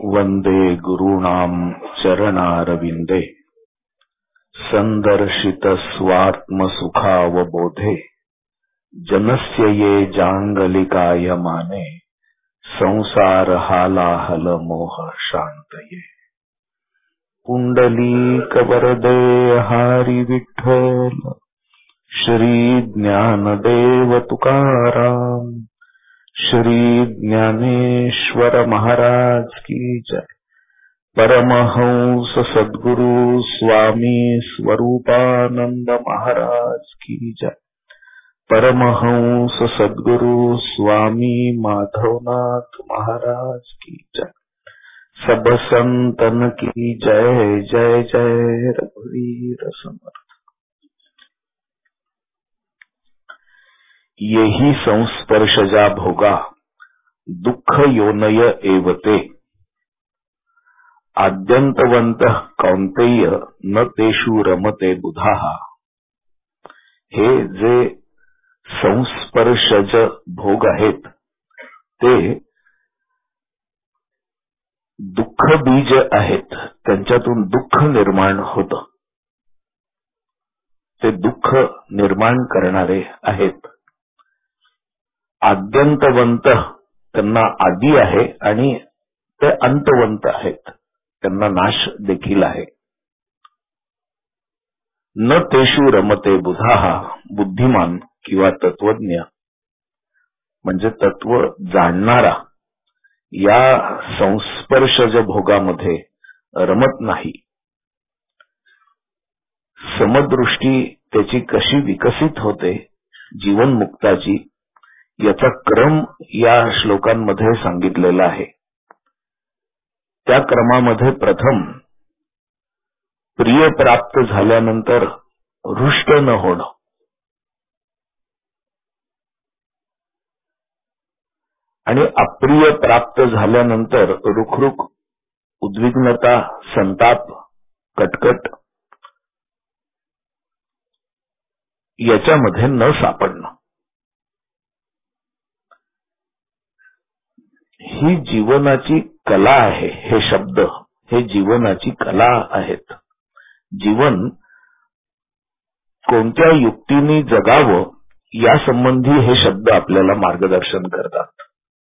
वंदे गुरूणां चरणारविंदे संदर्शित स्वात्मसुखावबोधे जनस्य ये जांगलिकायमाने संसार हालाहल मोह शांतये। पुंडलीक वरदे हरी विठ्ठल श्री ज्ञानदेव तुकाराम श्री ज्ञानेश्वर महाराज की जय। परमहंस सद्गुरु स्वामी स्वरूपानंद महाराज की जय। परमहंस सद्गुरु स्वामी माधवनाथ महाराज की जय। सब संतन की जय जय जय। रघुवीर समर्थ। येहि संस्पर्शजा भोगा दुःख योनय एवते आद्यंतवंतः कौंतेय न तेषु रमते बुधाः। हे जे संस्पर्शज भोग आहेत ते दुःख बीज आहेत, त्यांच्यातून दुःख निर्माण होतं, ते दुःख निर्माण करणारे आहेत। आद्यंतवंत त्यांना आदी आहे आणि ते अंतवंत आहेत, त्यांना नाश देखील आहे। न तेषु रमते बुधाः बुद्धिमान किंवा तत्वज्ञ म्हणजे तत्व जाणणारा या संस्पर्शज भोगामध्ये रमत नाही। समदृष्टी त्याची कशी विकसित होते जीवनमुक्ताची याचा क्रम या श्लोकांमध्ये सांगितलेला आहे। त्या क्रमामध्ये प्रथम प्रिय प्राप्त झाल्यानंतर हृष्ट न होणं आणि अप्रिय प्राप्त झाल्यानंतर रुखरुख, उद्विग्नता, संताप, कटकट याच्यामध्ये न सापडणं, ही जीवनाची कला आहे। हे शब्द हे जीवनाची कला आहेत। जीवन कोणत्या युक्तीने जगावं या संबंधी हे शब्द आपल्याला मार्गदर्शन करतात।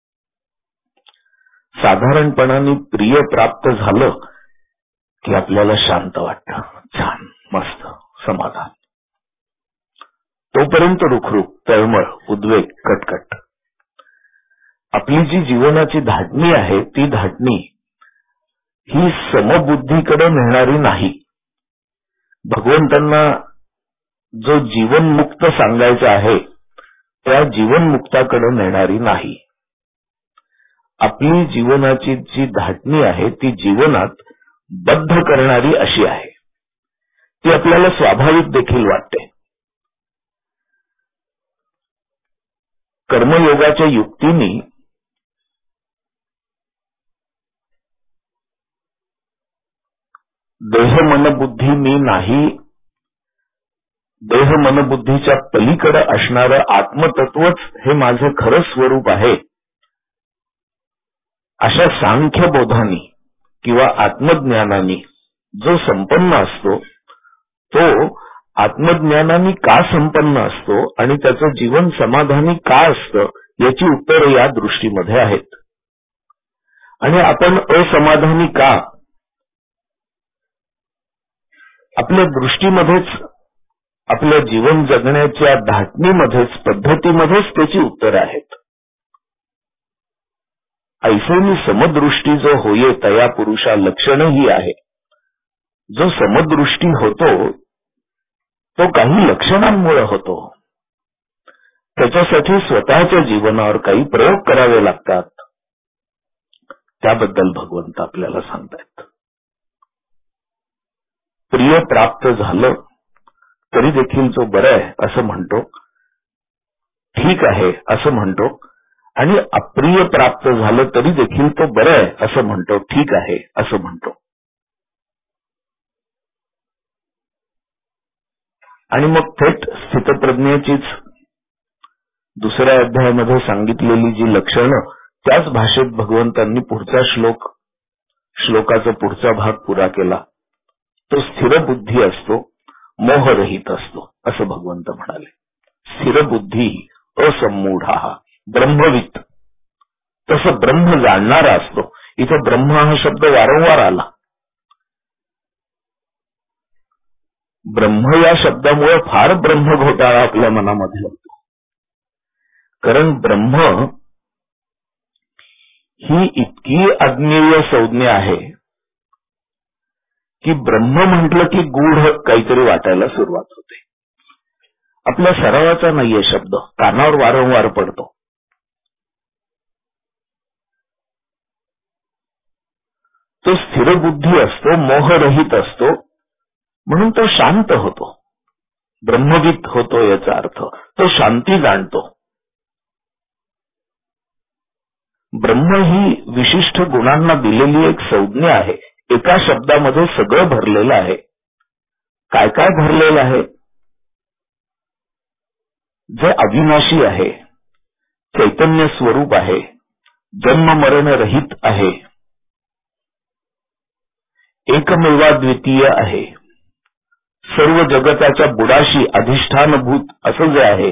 साधारणपणाने प्रिय प्राप्त झालं की आपल्याला शांत वाटतं, छान, मस्त, समाधान। तोपर्यंत रुखरुख, तळमळ, उद्वेग, कटकट। आपली जी जीवनाची धाटणी आहे ती धाटणी ही समबुद्धीकडे नेणारी नाही। भगवंतांना जो जीवनमुक्त सांगायचा आहे त्या जीवनमुक्ताकडे नेणारी नाही। आपली जीवनाची जी धाटणी आहे ती जीवनात बद्ध करणारी अशी आहे। ती आपल्याला स्वाभाविक देखील वाटते। कर्मयोगाच्या युक्तीने देह मन बुद्धी मी नाही, देह मन बुद्धीच्या पलीकडे असणारं आत्मतत्वच हे माझं खरं स्वरूप आहे, अशा सांख्य बोधानी किंवा आत्मज्ञानानी जो संपन्न असतो तो आत्मज्ञानाने का संपन्न असतो आणि त्याचं जीवन समाधानी का असतं याची उत्तरे या दृष्टीमध्ये आहेत। आणि आपण असमाधानी का, आपल्या दृष्टीमध्येच, आपल्या जीवन जगण्याच्या धाटणीमध्येच, पद्धतीमध्येच त्याची उत्तरे आहेत। ऐसेनी समदृष्टी जो होये तया पुरुषा लक्षण ही आहे। जो समदृष्टी होतो तो काही लक्षणांमुळे होतो, त्याच्यासाठी स्वतःच्या जीवनावर काही प्रयोग करावे लागतात। त्याबद्दल भगवंत आपल्याला सांगतायत। प्रिय प्राप्त झालं तरी देखील तो बरं आहे असं म्हणतो, ठीक आहे असं म्हणतो, आणि अप्रिय प्राप्त झालं तरी देखील तो बरं आहे असं म्हणतो, ठीक आहे असं म्हणतो। आणि मग थेट स्थितप्रज्ञेचीच दुसऱ्या अध्यायामध्ये सांगितलेली जी लक्षणं त्याच भाषेत भगवंतांनी पुढचा श्लोक श्लोकाचा पुढचा भाग पुरा केला. तो स्थिर बुद्धी असतो, मोहरहित असतो असं भगवंत म्हणाले. स्थिर बुद्धी असम्मूढा ब्रह्मवित, तसं ब्रह्म जाणणारा असतो. इथं ब्रह्म हा शब्द वारंवार आला. ब्रह्म या शब्दामुळे फार ब्रह्म घोटाळा आपल्या मनामध्ये होतो. कारण ब्रह्म ही इतकी अज्ञेय संज्ञा आहे की ब्रह्म म्हटलं की गूढ काहीतरी वाटायला सुरुवात होते. आपल्या सरावाचा नाहीये शब्द, कानावर वारंवार पडतो. तो स्थिर बुद्धी असतो, मोहरहित असतो, म्हणून तो शांत होतो. ब्रह्मवित होतो याचा अर्थ तो शांती जाणतो. ब्रह्म ही विशिष्ट गुणांना दिलेली एक संज्ञा आहे. एका शब्दामध्ये सगळं भरलेलं आहे. काय काय भरलेलं आहे? जे अविनाशी आहे, चैतन्य स्वरूप आहे, जन्म मरण रहित आहे, एकमेवाद्वितीय आहे, सर्व जगताच्या बुडाशी अधिष्ठानभूत असं जे आहे,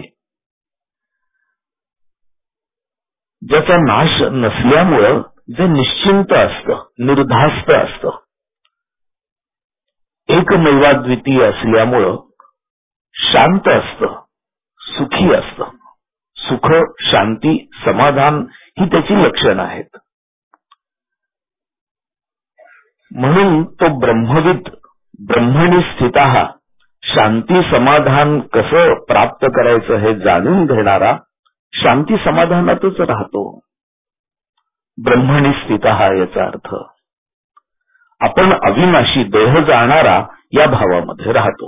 ज्याचा नाश नसल्यामुळं जे निश्चिंत असतं, निर्धास्त असतं, एकमेवाद्वितीय असल्यामुळं शांत असतं, सुखी असतं. सुख, शांती, समाधान ही त्याची लक्षणं आहेत. म्हणून तो ब्रह्मविद, ब्रह्मणी स्थितः, शांती समाधान कसं प्राप्त करायचं हे जाणून घेणारा शांती समाधानातच राहतो. ब्रह्मणी स्थितः याचा अर्थ आपण अविनाशी देह जाणारा या भावामध्ये राहतो.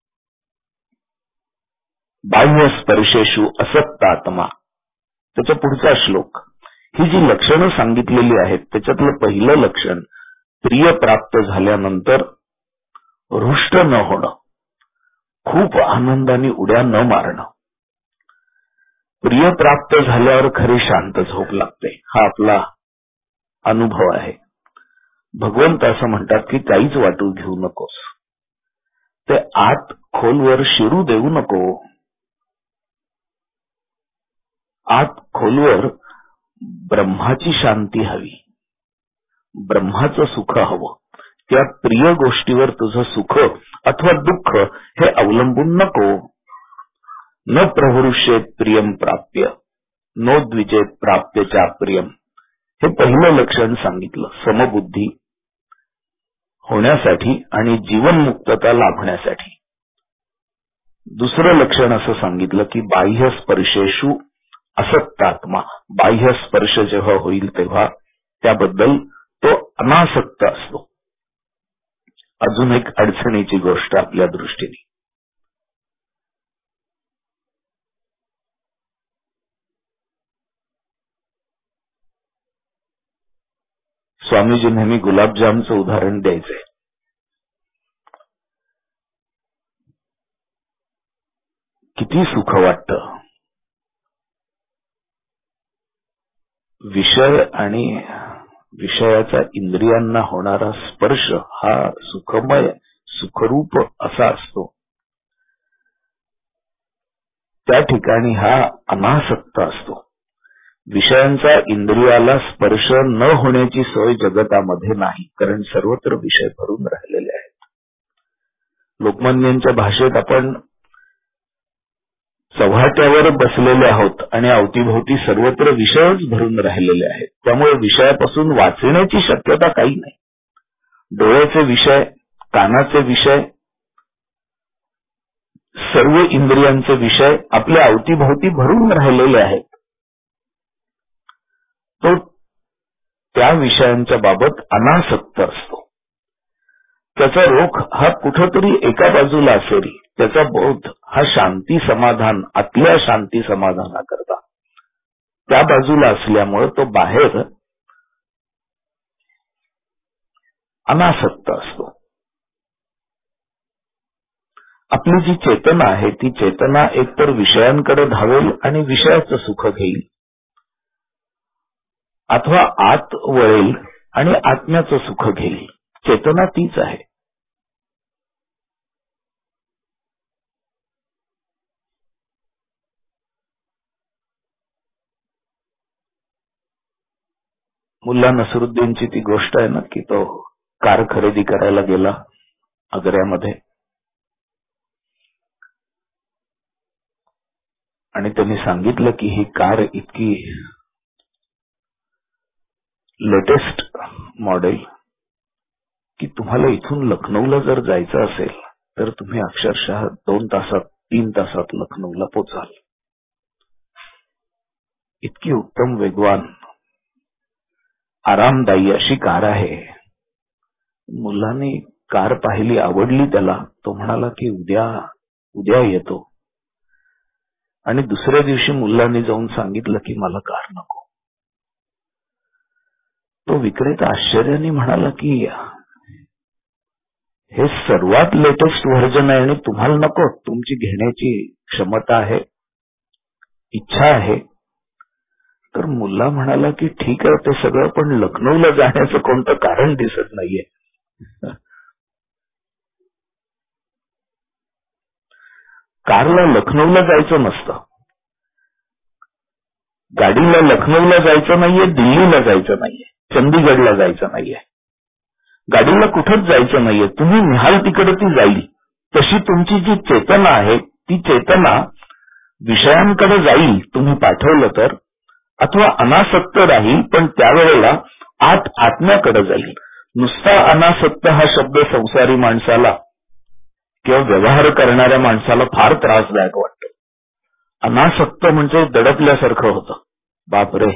बाह्य स्पर्शेषु असक्तात्मा, त्याच्या पुढचा श्लोक. ही जी लक्षणं सांगितलेली आहेत त्याच्यातलं पहिलं लक्षण, प्रिय प्राप्त झाल्यानंतर हृष्ट न होणं, खूप आनंदाने उड्या न मारणं. प्रिय प्राप्त झाल्यावर खरी शांत झोप लागते, हा आपला अनुभव आहे. भगवंत असं म्हणतात की काहीच वाटू घेऊ नकोस, ते आत खोलवर शिरू देऊ नको. आत खोलवर ब्रह्माची शांती हवी, ब्रह्माचं सुख हवं. त्या प्रिय गोष्टीवर तुझं सुख अथवा दुःख हे अवलंबून नको. न प्रवृष्येत प्रियम प्राप्य, नो द्विजेत प्राप्य चा प्रियम. हे पहिलं लक्षण सांगितलं समबुद्धी होण्यासाठी आणि जीवनमुक्तता लाभण्यासाठी. दुसरं लक्षण असं सांगितलं की बाह्य स्पर्शेषु असक्तात्मा, बाह्य स्पर्श जेव्हा होईल तेव्हा त्याबद्दल तो अनासक्त असतो. अजून एक अडचणीची गोष्ट आपल्या दृष्टीने. स्वामीजी नेहमी गुलाबजामचं उदाहरण द्यायचे. किती सुख वाटतं. विषय आणि विषयाचा इंद्रियांना होणारा स्पर्श हा सुखमय, सुखरूप असा असतो. त्या ठिकाणी हा अनासक्त असतो. विषयांचा इंद्रियाला स्पर्श न होण्याची सोय जगतामध्ये नाही, कारण सर्वत्र विषय भरून राहिलेले आहेत. लोकमान्यांच्या भाषेत आपण चव्हाट्यावर बसलेले आहोत आणि अवतीभोवती सर्वत्र विषयच भरून राहिलेले आहेत. त्यामुळे विषयापासून वाचण्याची शक्यता काही नाही. डोळ्याचे विषय, कानाचे विषय, सर्व इंद्रियांचे विषय आपल्या अवतीभोवती भरून राहिलेले आहेत. तो त्या विषयांच्या बाबत अनासक्त असतो. त्याचा रोख हा कुठंतरी एका बाजूला असेल. त्याचा बोध हा शांती समाधान, आतल्या शांती समाधानाकरता त्या बाजूला असल्यामुळे तो बाहेर अनासक्त असतो. आपली जी चेतना आहे ती चेतना एकतर विषयांकडे धावेल आणि विषयाचं सुख घेईल, अथवा आत वळेल आणि आत्म्याचं सुख घेईल. चेतना तीच आहे. मुल्ला नसरुद्दीनची ती गोष्ट आहे ना, की तो कार खरेदी करायला गेला आग्र्यामध्ये आणि त्यांनी सांगितलं की ही कार इतकी लेटेस्ट मॉडेल की तुम्हाला इथून लखनौला जर जायचं असेल तर तुम्ही अक्षरशः 2 तासात 3 तासात लखनौला पोचाल. इतकी उत्तम, वेगवान, आरामदायी अशी कार आहे. मुलांनी कार पाहिली, आवडली त्याला. तो म्हणाला की उद्या येतो. आणि दुसऱ्या दिवशी मुलांनी जाऊन सांगितलं की मला कार नको. तो विक्रेता आश्चर्याने म्हणाला की हे सर्वात लेटेस्ट व्हर्जन आहे आणि तुम्हाला नको. तुमची घेण्याची क्षमता आहे, इच्छा आहे. तर मुल्ला म्हणाला की ठीक आहे ते सगळं, पण लखनौला जाण्याचं कोणतं कारण दिसत नाहीये. कारला लखनौला जायचं नसतं, गाडीला लखनौला जायचं नाहीये, दिल्लीला जायचं नाहीये, चंदीगडला जायचं नाहीये, गाडीला कुठंच जायचं नाहीये. तुम्ही निहाल तिकडे ती जाईल. तशी तुमची जी चेतना आहे ती चेतना विषयांकडे जाईल तुम्ही पाठवलं तर, अथवा अनासक्त राहील पण त्यावेळेला आत्म्याकडे जाईल. नुसता अनासक्त हा शब्द संसारी माणसाला किंवा व्यवहार करणाऱ्या माणसाला फार त्रासदायक वाटतो. अनासक्त म्हणजे दडपल्यासारखं होतं, बापरे.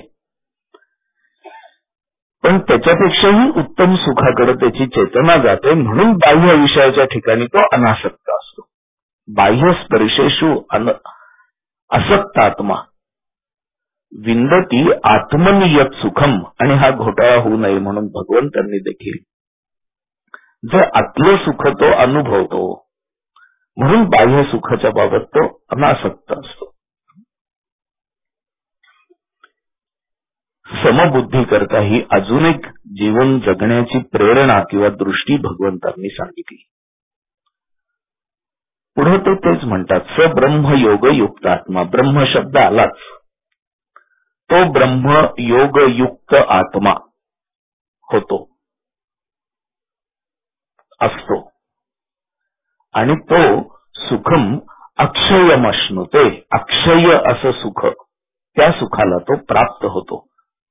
पण त्याच्यापेक्षाही उत्तम सुखाकडे त्याची चेतना जाते, म्हणून बाह्य विषयाच्या ठिकाणी तो अनासक्त असतो. बाह्य स्पर्शेषु असक्तात्मा विंदती आत्मनियत सुखम. आणि हा घोटाळा होऊ नये म्हणून भगवंतांनी देखील जे आतलं सुख तो अनुभवतो, म्हणून बाह्य सुखाच्या बाबत तो अनासक्त असतो. समबुद्धी करता ही अजून एक जीवन जगण्याची प्रेरणा किंवा दृष्टी भगवंतांनी सांगितली. पुढे ते तेच म्हणतात, स ब्रह्म योग युक्त आत्मा. ब्रह्म शब्द आलाच, तो ब्रह्म योग युक्त आत्मा होतो, असतो. आणि तो सुखम अक्षयमश्नुते. अक्षय असं सुख, त्या सुखाला तो प्राप्त होतो.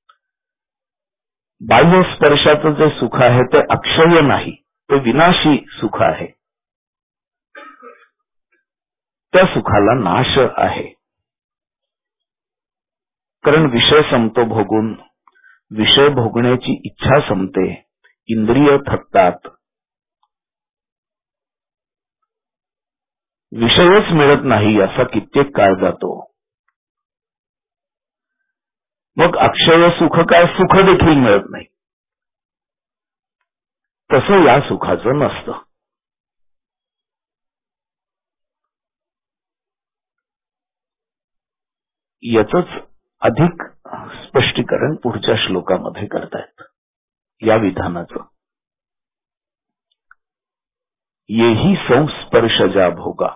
बाह्य स्पर्शाचं जे सुख आहे ते अक्षय नाही, ते विनाशी सुख आहे. त्या सुखाला नाश आहे. कारण विषय संपतो भोगून, विषय भोगण्याची इच्छा संपते, इंद्रिय थकतात, विषयच मिळत नाही असा कित्येक काळ जातो. मग अक्षय सुख काय, सुख देखील मिळत नाही. तसं या सुखाचं नसतं. याचंच अधिक स्पष्टीकरण पुढच्या श्लोकामध्ये करतायत या विधानाचं. येही संस्पर्शजा भोगा.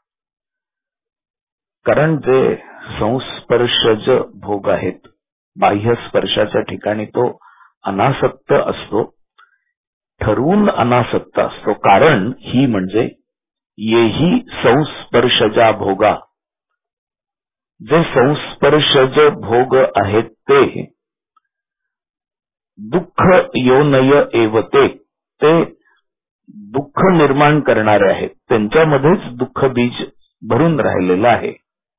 कारण जे संस्पर्शज भोग आहेत, बाह्य स्पर्शाच्या ठिकाणी तो अनासक्त असतो, ठरवून अनासक्त असतो. कारण ही म्हणजे येही संस्पर्शजा भोगा. जे संस्पर्शज भोग आहेत ते दुःख योनय एवते, ते दुःख निर्माण करणारे आहेत. त्यांच्यामध्येच दुःख बीज भरून राहिलेलं आहे.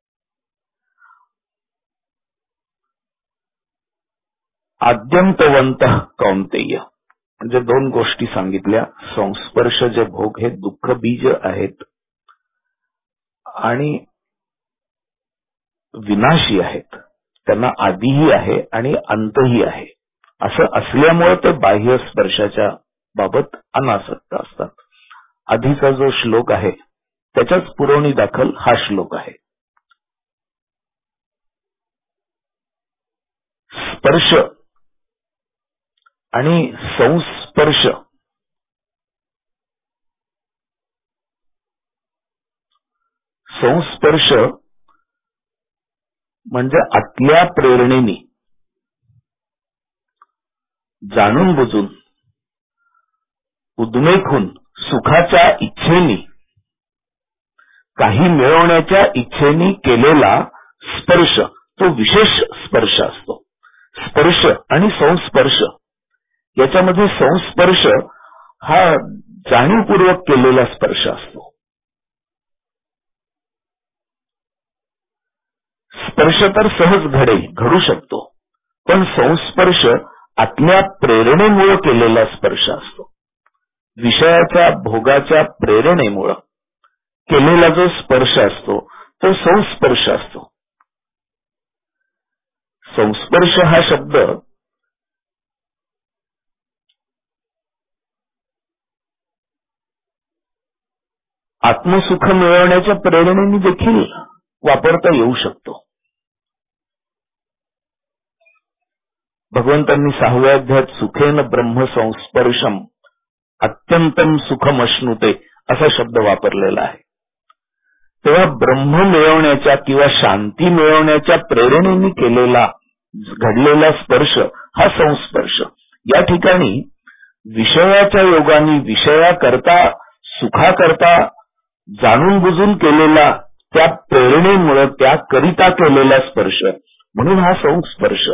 आद्यंतवंत कौंतेय म्हणजे 2 गोष्टी सांगितल्या. संस्पर्शज भोग हे दुःख बीज आहेत आणि विनाशी आहेत. त्यांना आदिही आहे आणि अंतही आहे. असं असल्यामुळे ते बाह्य स्पर्शाच्या बाबत अनासक्त असतात. आधीचा जो श्लोक आहे त्याच्याच पुरवणी दाखल हा श्लोक आहे. स्पर्श आणि संस्पर्श संस्पर्श म्हणजे आतल्या प्रेरणेने जाणून बुजून उद्मेखून सुखाच्या इच्छेने काही मिळवण्याच्या इच्छेने केलेला स्पर्श तो विशेष स्पर्श असतो. स्पर्श आणि संस्पर्श याच्यामध्ये संस्पर्श हा जाणीवपूर्वक केलेला स्पर्श असतो. स्पर्श तर सहज घडू शकतो, पण संस्पर्श आतल्या प्रेरणेमुळे केलेला स्पर्श असतो. विषयाच्या भोगाच्या प्रेरणेमुळे केलेला जो स्पर्श असतो तो संस्पर्श असतो. संस्पर्श हा शब्द आत्मसुख मिळवण्याच्या प्रेरणेने देखील वापरता येऊ शकतो. भगवंतांनी 6व्या अध्यायात सुखेन ब्रह्म संस्पर्शम अत्यंतम सुखमश्नुते असा शब्द वापरलेला आहे. तेव्हा ब्रह्म मिळवण्याच्या किंवा शांती मिळवण्याच्या प्रेरणेने केलेला घडलेला स्पर्श हा संस्पर्श. या ठिकाणी विषयाच्या योगाने विषयाकरता सुखाकरता जाणून बुजून केलेला त्या प्रेरणेमुळे त्याकरिता केलेला स्पर्श म्हणून हा संस्पर्श.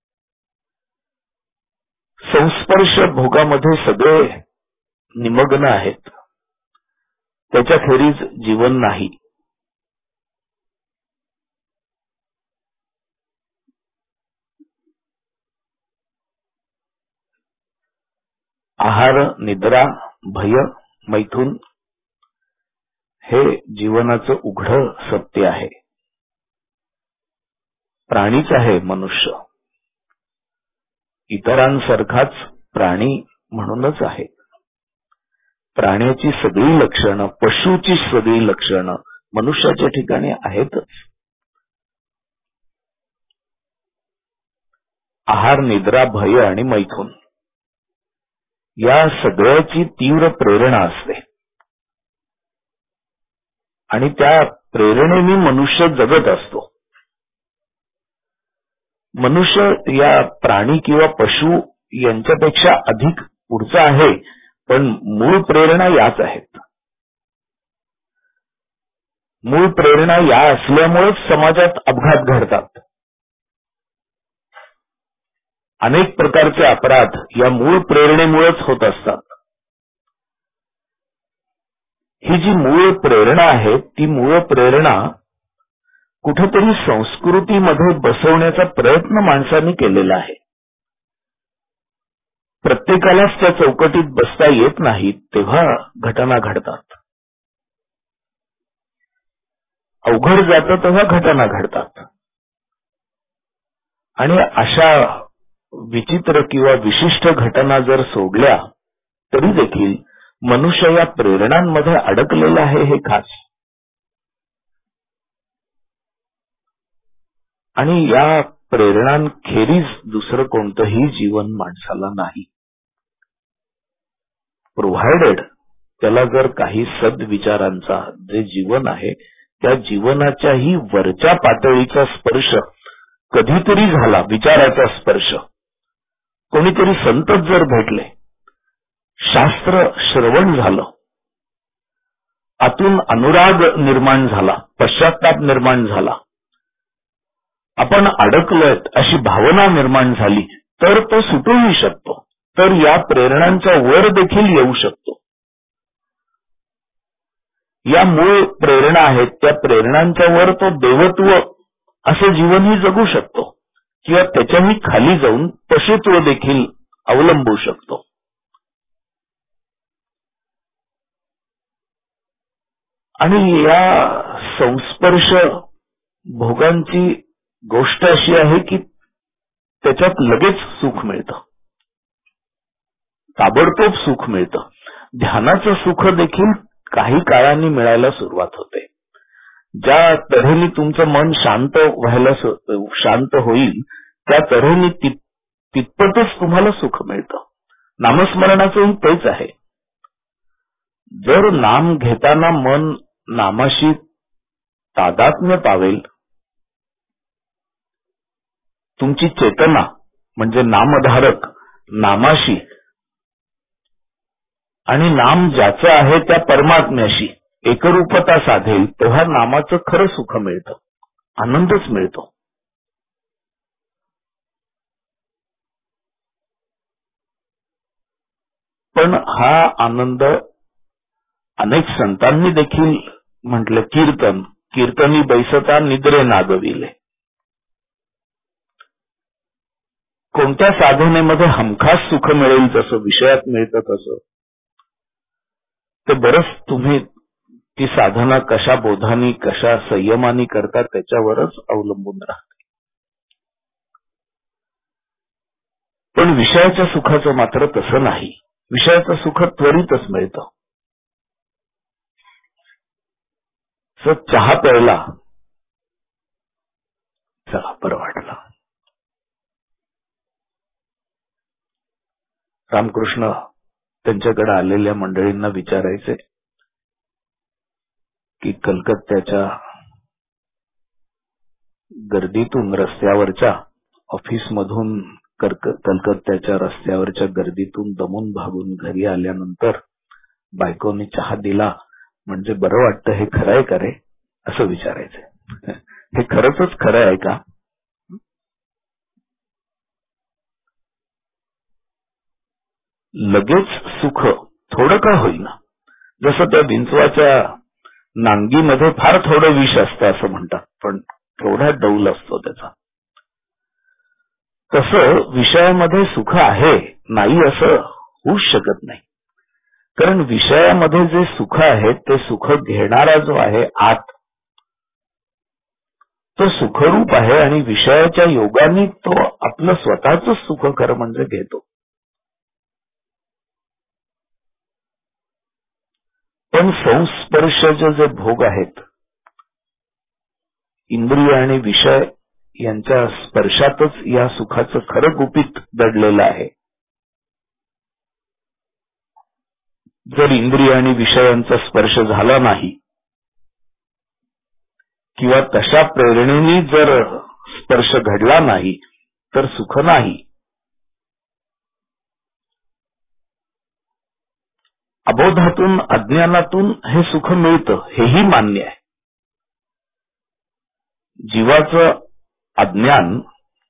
संस्पर्श भोगामध्ये सगळे निमग्न आहेत, त्याच्याखेरीज जीवन नाही. आहार, निद्रा, भय, मैथुन हे जीवनाचं उघड सत्य आहे. प्राणीच आहे मनुष्य, इतरांसारखाच प्राणी म्हणूनच आहे. प्राण्याची सगळी लक्षणं, पशुची सगळी लक्षणं मनुष्याच्या ठिकाणी आहेतच. आहार, निद्रा, भय आणि मैथुन या सगळ्याची तीव्र प्रेरणा असते आणि त्या प्रेरणेने मनुष्य जगत असतो. मनुष्य या प्राणी किंवा पशु यांच्यापेक्षा अधिक पुढचा आहे, पण मूळ प्रेरणा याच आहेत. मूळ प्रेरणा या असल्यामुळेच समाजात अपघात घडतात. अनेक प्रकारचे अपराध या मूळ प्रेरणेमुळेच होत असतात. ही जी मूळ प्रेरणा आहे ती मूळ प्रेरणा कुठेतरी संस्कृतीमध्ये बसवण्याचा प्रयत्न माणसांनी केलेला आहे. प्रत्येकालाच त्या चौकटीत बसता येत नाही, तेव्हा घटना घडतात. अवघड जातं तेव्हा घटना घडतात. आणि अशा विचित्र किंवा विशिष्ट घटना जर सोडल्या तरी देखील मनुष्य या प्रेरणांमध्ये अडकलेला आहे हे खास. आणि या प्रेरणांखेरीज दुसरं कोणतंही जीवन माणसाला नाही. प्रोव्हायडेड त्याला जर काही सद्विचारांचा जे जीवन आहे त्या जीवनाच्याही वरच्या पातळीचा स्पर्श कधीतरी झाला, विचाराचा स्पर्श. कोणीतरी संतच जर भेटले, शास्त्र श्रवण झालं, आतून अनुराग निर्माण झाला, पश्चात्ताप निर्माण झाला, आपण अडकलोय अशी भावना निर्माण झाली, तर तो सुटूही शकतो. तर या प्रेरणांचा वर देखील येऊ शकतो. या मूळ प्रेरणा आहेत त्या प्रेरणांच्या वर तो देवत्व असं जीवनही जगू शकतो किंवा त्याच्याही खाली जाऊन पशुत्व देखील अवलंबू शकतो. आणि या संस्पर्श भोगांची गोष्ट अशी आहे की त्याच्यात लगेच सुख मिळतं, ताबडतोब सुख मिळतं. ध्यानाचं सुख देखील काही काळाने मिळायला सुरुवात होते. ज्या तऱ्हेने तुमचं मन शांत होईल त्या तऱ्हेने तितपतच तुम्हाला सुख मिळतं. नामस्मरणाचंही तेच आहे. जर नाम घेताना मन नामाशी तादात्म्य पावेल, तुमची चेतना म्हणजे नामधारक नामाशी आणि नाम ज्याचं आहे त्या परमात्म्याशी एकरूपता साधेल, तेव्हा नामाचं खरं सुख मिळतं, आनंदच मिळतो. पण हा आनंद अनेक संतांनी देखील म्हटलं, कीर्तनी बैसता निद्रे नागविले. कोणत्या साधनेमध्ये हमखास सुख मिळेल तसं, विषयात मिळतं तसं, ते बरंच तुम्ही ती साधना कशा बोधानी कशा संयमानी करतात त्याच्यावरच अवलंबून राहते. पण विषयाच्या सुखाचं मात्र तसं नाही. विषयाचं सुख त्वरितच मिळतं. चहा प्यायला चला बरं वाटलं. रामकृष्ण त्यांच्याकडे आलेल्या मंडळींना विचारायचे की कलकत्त्याच्या गर्दीतून रस्त्यावरच्या ऑफिसमधून कलकत्त्याच्या रस्त्यावरच्या गर्दीतून दमून भागून घरी आल्यानंतर बायकोनी चहा दिला म्हणजे बरं वाटतं, हे खरं आहे का रे, असं विचारायचं. हे खरंच खरं आहे का? लगेच सुख थोडं का होईना, जसं त्या विंचवाच्या नांगीमध्ये फार थोडं विष असतं असं म्हणतात, पण केवढा डौल असतो त्याचा. तसं विषयामध्ये सुख आहे नाही असं होऊच शकत नाही. कारण विषयामध्ये जे सुख आहे ते सुख घेणारा जो आहे आत, तो सुखरूप आहे आणि विषयाच्या योगाने तो आपलं स्वतःच सुख खरं म्हणजे घेतो. पण संस्पर्शाचे जे भोग आहेत, इंद्रिय आणि विषय यांच्या स्पर्शातच या सुखाचं खरं गुपित दडलेलं आहे. जर इंद्रिय आणि विषयांचा स्पर्श झाला नाही किंवा तशा प्रेरणेने जर स्पर्श घडला नाही तर सुख नाही. अबोधातून अज्ञानातून हे सुख मिळतं हेही मान्य आहे. जीवाचं अज्ञान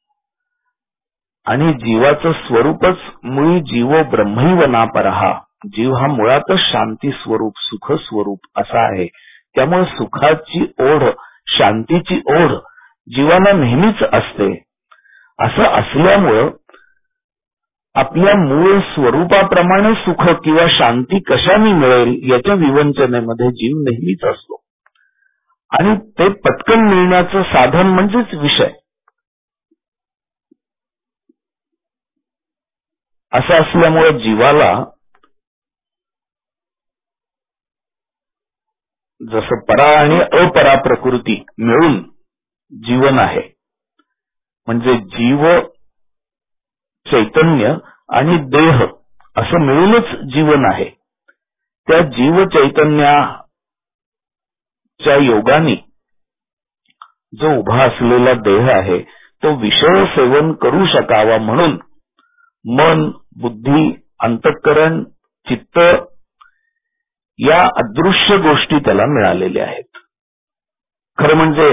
आणि जीवाचं स्वरूपच मुळी जीवो ब्रह्मैव नापरहा, जीव हा मुळातच शांती स्वरूप सुख स्वरूप असा आहे. त्यामुळे सुखाची ओढ शांतीची ओढ जीवाला नेहमीच असते. असं असल्यामुळं आपल्या मूळ स्वरूपाप्रमाणे सुख किंवा शांती कशाने मिळेल याच्या विवंचनेमध्ये जीव नेहमीच असतो आणि ते पटकन मिळण्याचं साधन म्हणजेच विषय. असं असल्यामुळे जीवाला जसं परा आणि अपरा प्रकृती मिळून जीवन आहे, म्हणजे जीव चैतन्य आणि देह असं मिळूनच जीवन आहे. त्या जीव चैतन्याच्या योगाने जो उभा असलेला देह आहे तो विषय सेवन करू शकावा म्हणून मन, बुद्धी, अंतःकरण, चित्त या अदृश्य गोष्टी त्याला मिळालेल्या आहेत. खरं म्हणजे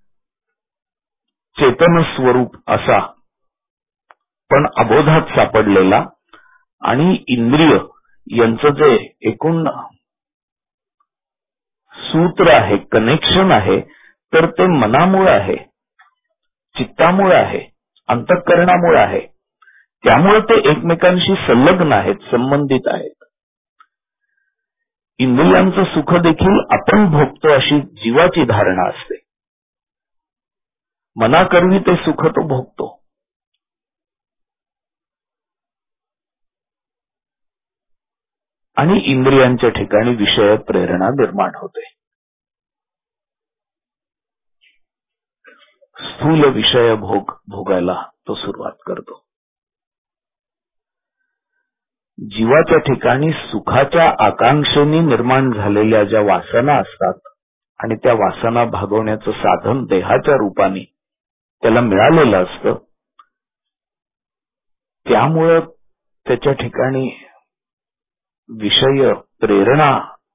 चेतन स्वरूप असा पण अबोधात सापडलेला आणि इंद्रिय यांचं जे एकूण सूत्र आहे, कनेक्शन आहे, तर ते मनामुळे आहे, चित्तामुळे आहे, अंतःकरणामुळे आहे. त्यामुळे ते एकमेकांशी संलग्न आहेत, संबंधित आहेत. इंद्रियांचं सुख देखील आपण भोगतो अशी जीवाची धारणा असते. मनाकरवी ते सुख तो भोगतो. आणि इंद्रियांच्या ठिकाणी विषय प्रेरणा निर्माण होते. स्थूल विषय भोगायला तो सुरुवात करतो. जीवाच्या ठिकाणी सुखाच्या आकांक्षेने निर्माण झालेल्या ज्या वासना असतात आणि त्या वासना भागवण्याचं साधन देहाच्या रूपाने त्याला मिळालेलं असतं, त्यामुळं त्याच्या ठिकाणी विषय प्रेरणा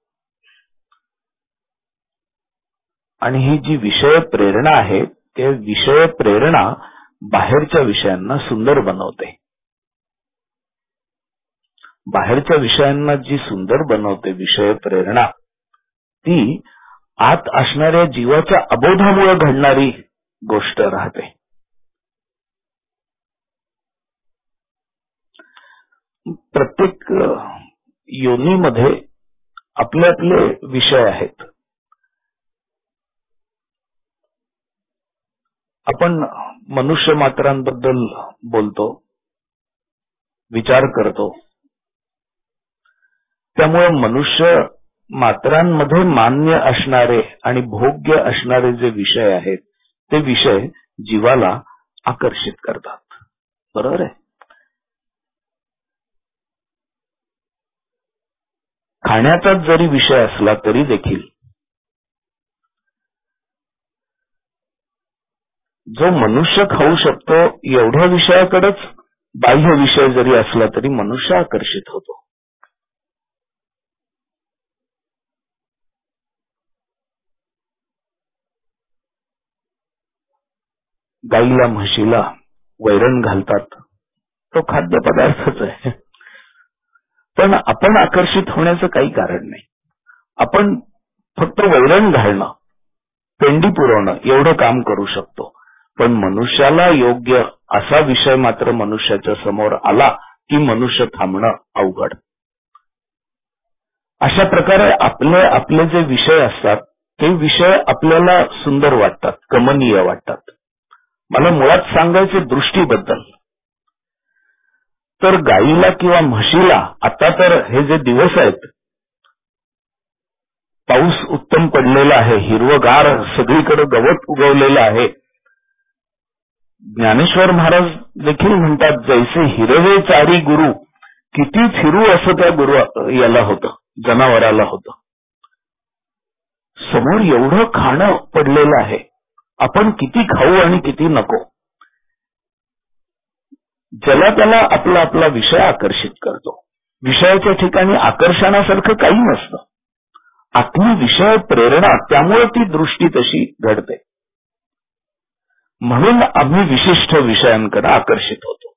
आणि ही जी विषय प्रेरणा आहे ते विषय प्रेरणा बाहेरच्या विषयांना सुंदर बनवते. बाहेरच्या विषयांना जी सुंदर बनवते विषय प्रेरणा, ती आत असणाऱ्या जीवाच्या अबोधामुळे घडणारी गोष्ट राहते. प्रत्येक योनीमध्ये आपले आपले विषय आहेत. आपण मनुष्य मात्रांबद्दल बोलतो, विचार करतो. त्यामुळे मनुष्य मात्रांमध्ये मान्य असणारे आणि भोग्य असणारे जे विषय आहेत ते विषय जीवाला आकर्षित करतात. बरोबर आहे. खाण्याचाच जरी विषय असला तरी देखील जो मनुष्य खाऊ शकतो एवढ्या विषयाकडेच बाह्य विषय जरी असला तरी मनुष्य आकर्षित होतो. गाईला म्हशीला वैरण घालतात, तो खाद्यपदार्थच आहे. पण आपण आकर्षित होण्याचं काही कारण नाही. आपण फक्त वैरण घालणं, पेंडी पुरवणं एवढं काम करू शकतो. पण मनुष्याला योग्य असा विषय मात्र मनुष्याच्या समोर आला की मनुष्य थांबणं अवघड. अशा प्रकारे आपले आपले जे विषय असतात ते विषय आपल्याला सुंदर वाटतात, कमनीय वाटतात. मला मुळात सांगायचे दृष्टीबद्दल, तर गाईला किंवा म्हशीला आता तर हे जे दिवस आहेत, पाऊस उत्तम पडलेला आहे, हिरवगार सगळीकडे गवत उगवलेलं आहे. ज्ञानेश्वर महाराज देखील म्हणतात, जैसे हिरवे चारी गुरु, किती फिरू असं त्या गुरु याला होतं, जनावराला होतं. समोर एवढं खाणं पडलेलं आहे, आपण किती खाऊ आणि किती नको. ज्याला त्याला आपला आपला विषय आकर्षित करतो. विषयाच्या ठिकाणी आकर्षणासारखं काही नसतं. आत्मी विषय प्रेरणा, त्यामुळे ती दृष्टी तशी घडते. म्हणून आम्ही विशिष्ट विषयांकडे आकर्षित होतो.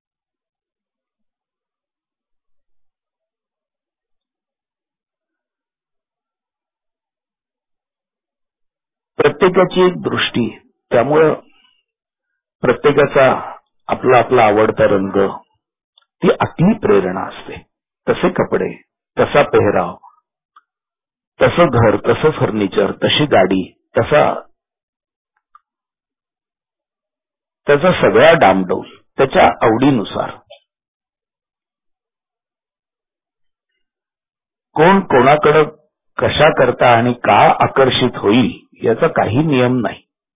प्रत्येकाची एक दृष्टी, त्यामुळं प्रत्येकाचा आपला आपला आवडता रंग, ती आत्मी प्रेरणा असते. तसे कपडे, तसा पेहराव, तसं घर, तसं फर्निचर, तशी गाडी, त्याचा सगळा डामडौल त्याच्या आवडीनुसार. कोण कोणाकडे कशा करता आणि का आकर्षित होईल याचा काही नियम नाही.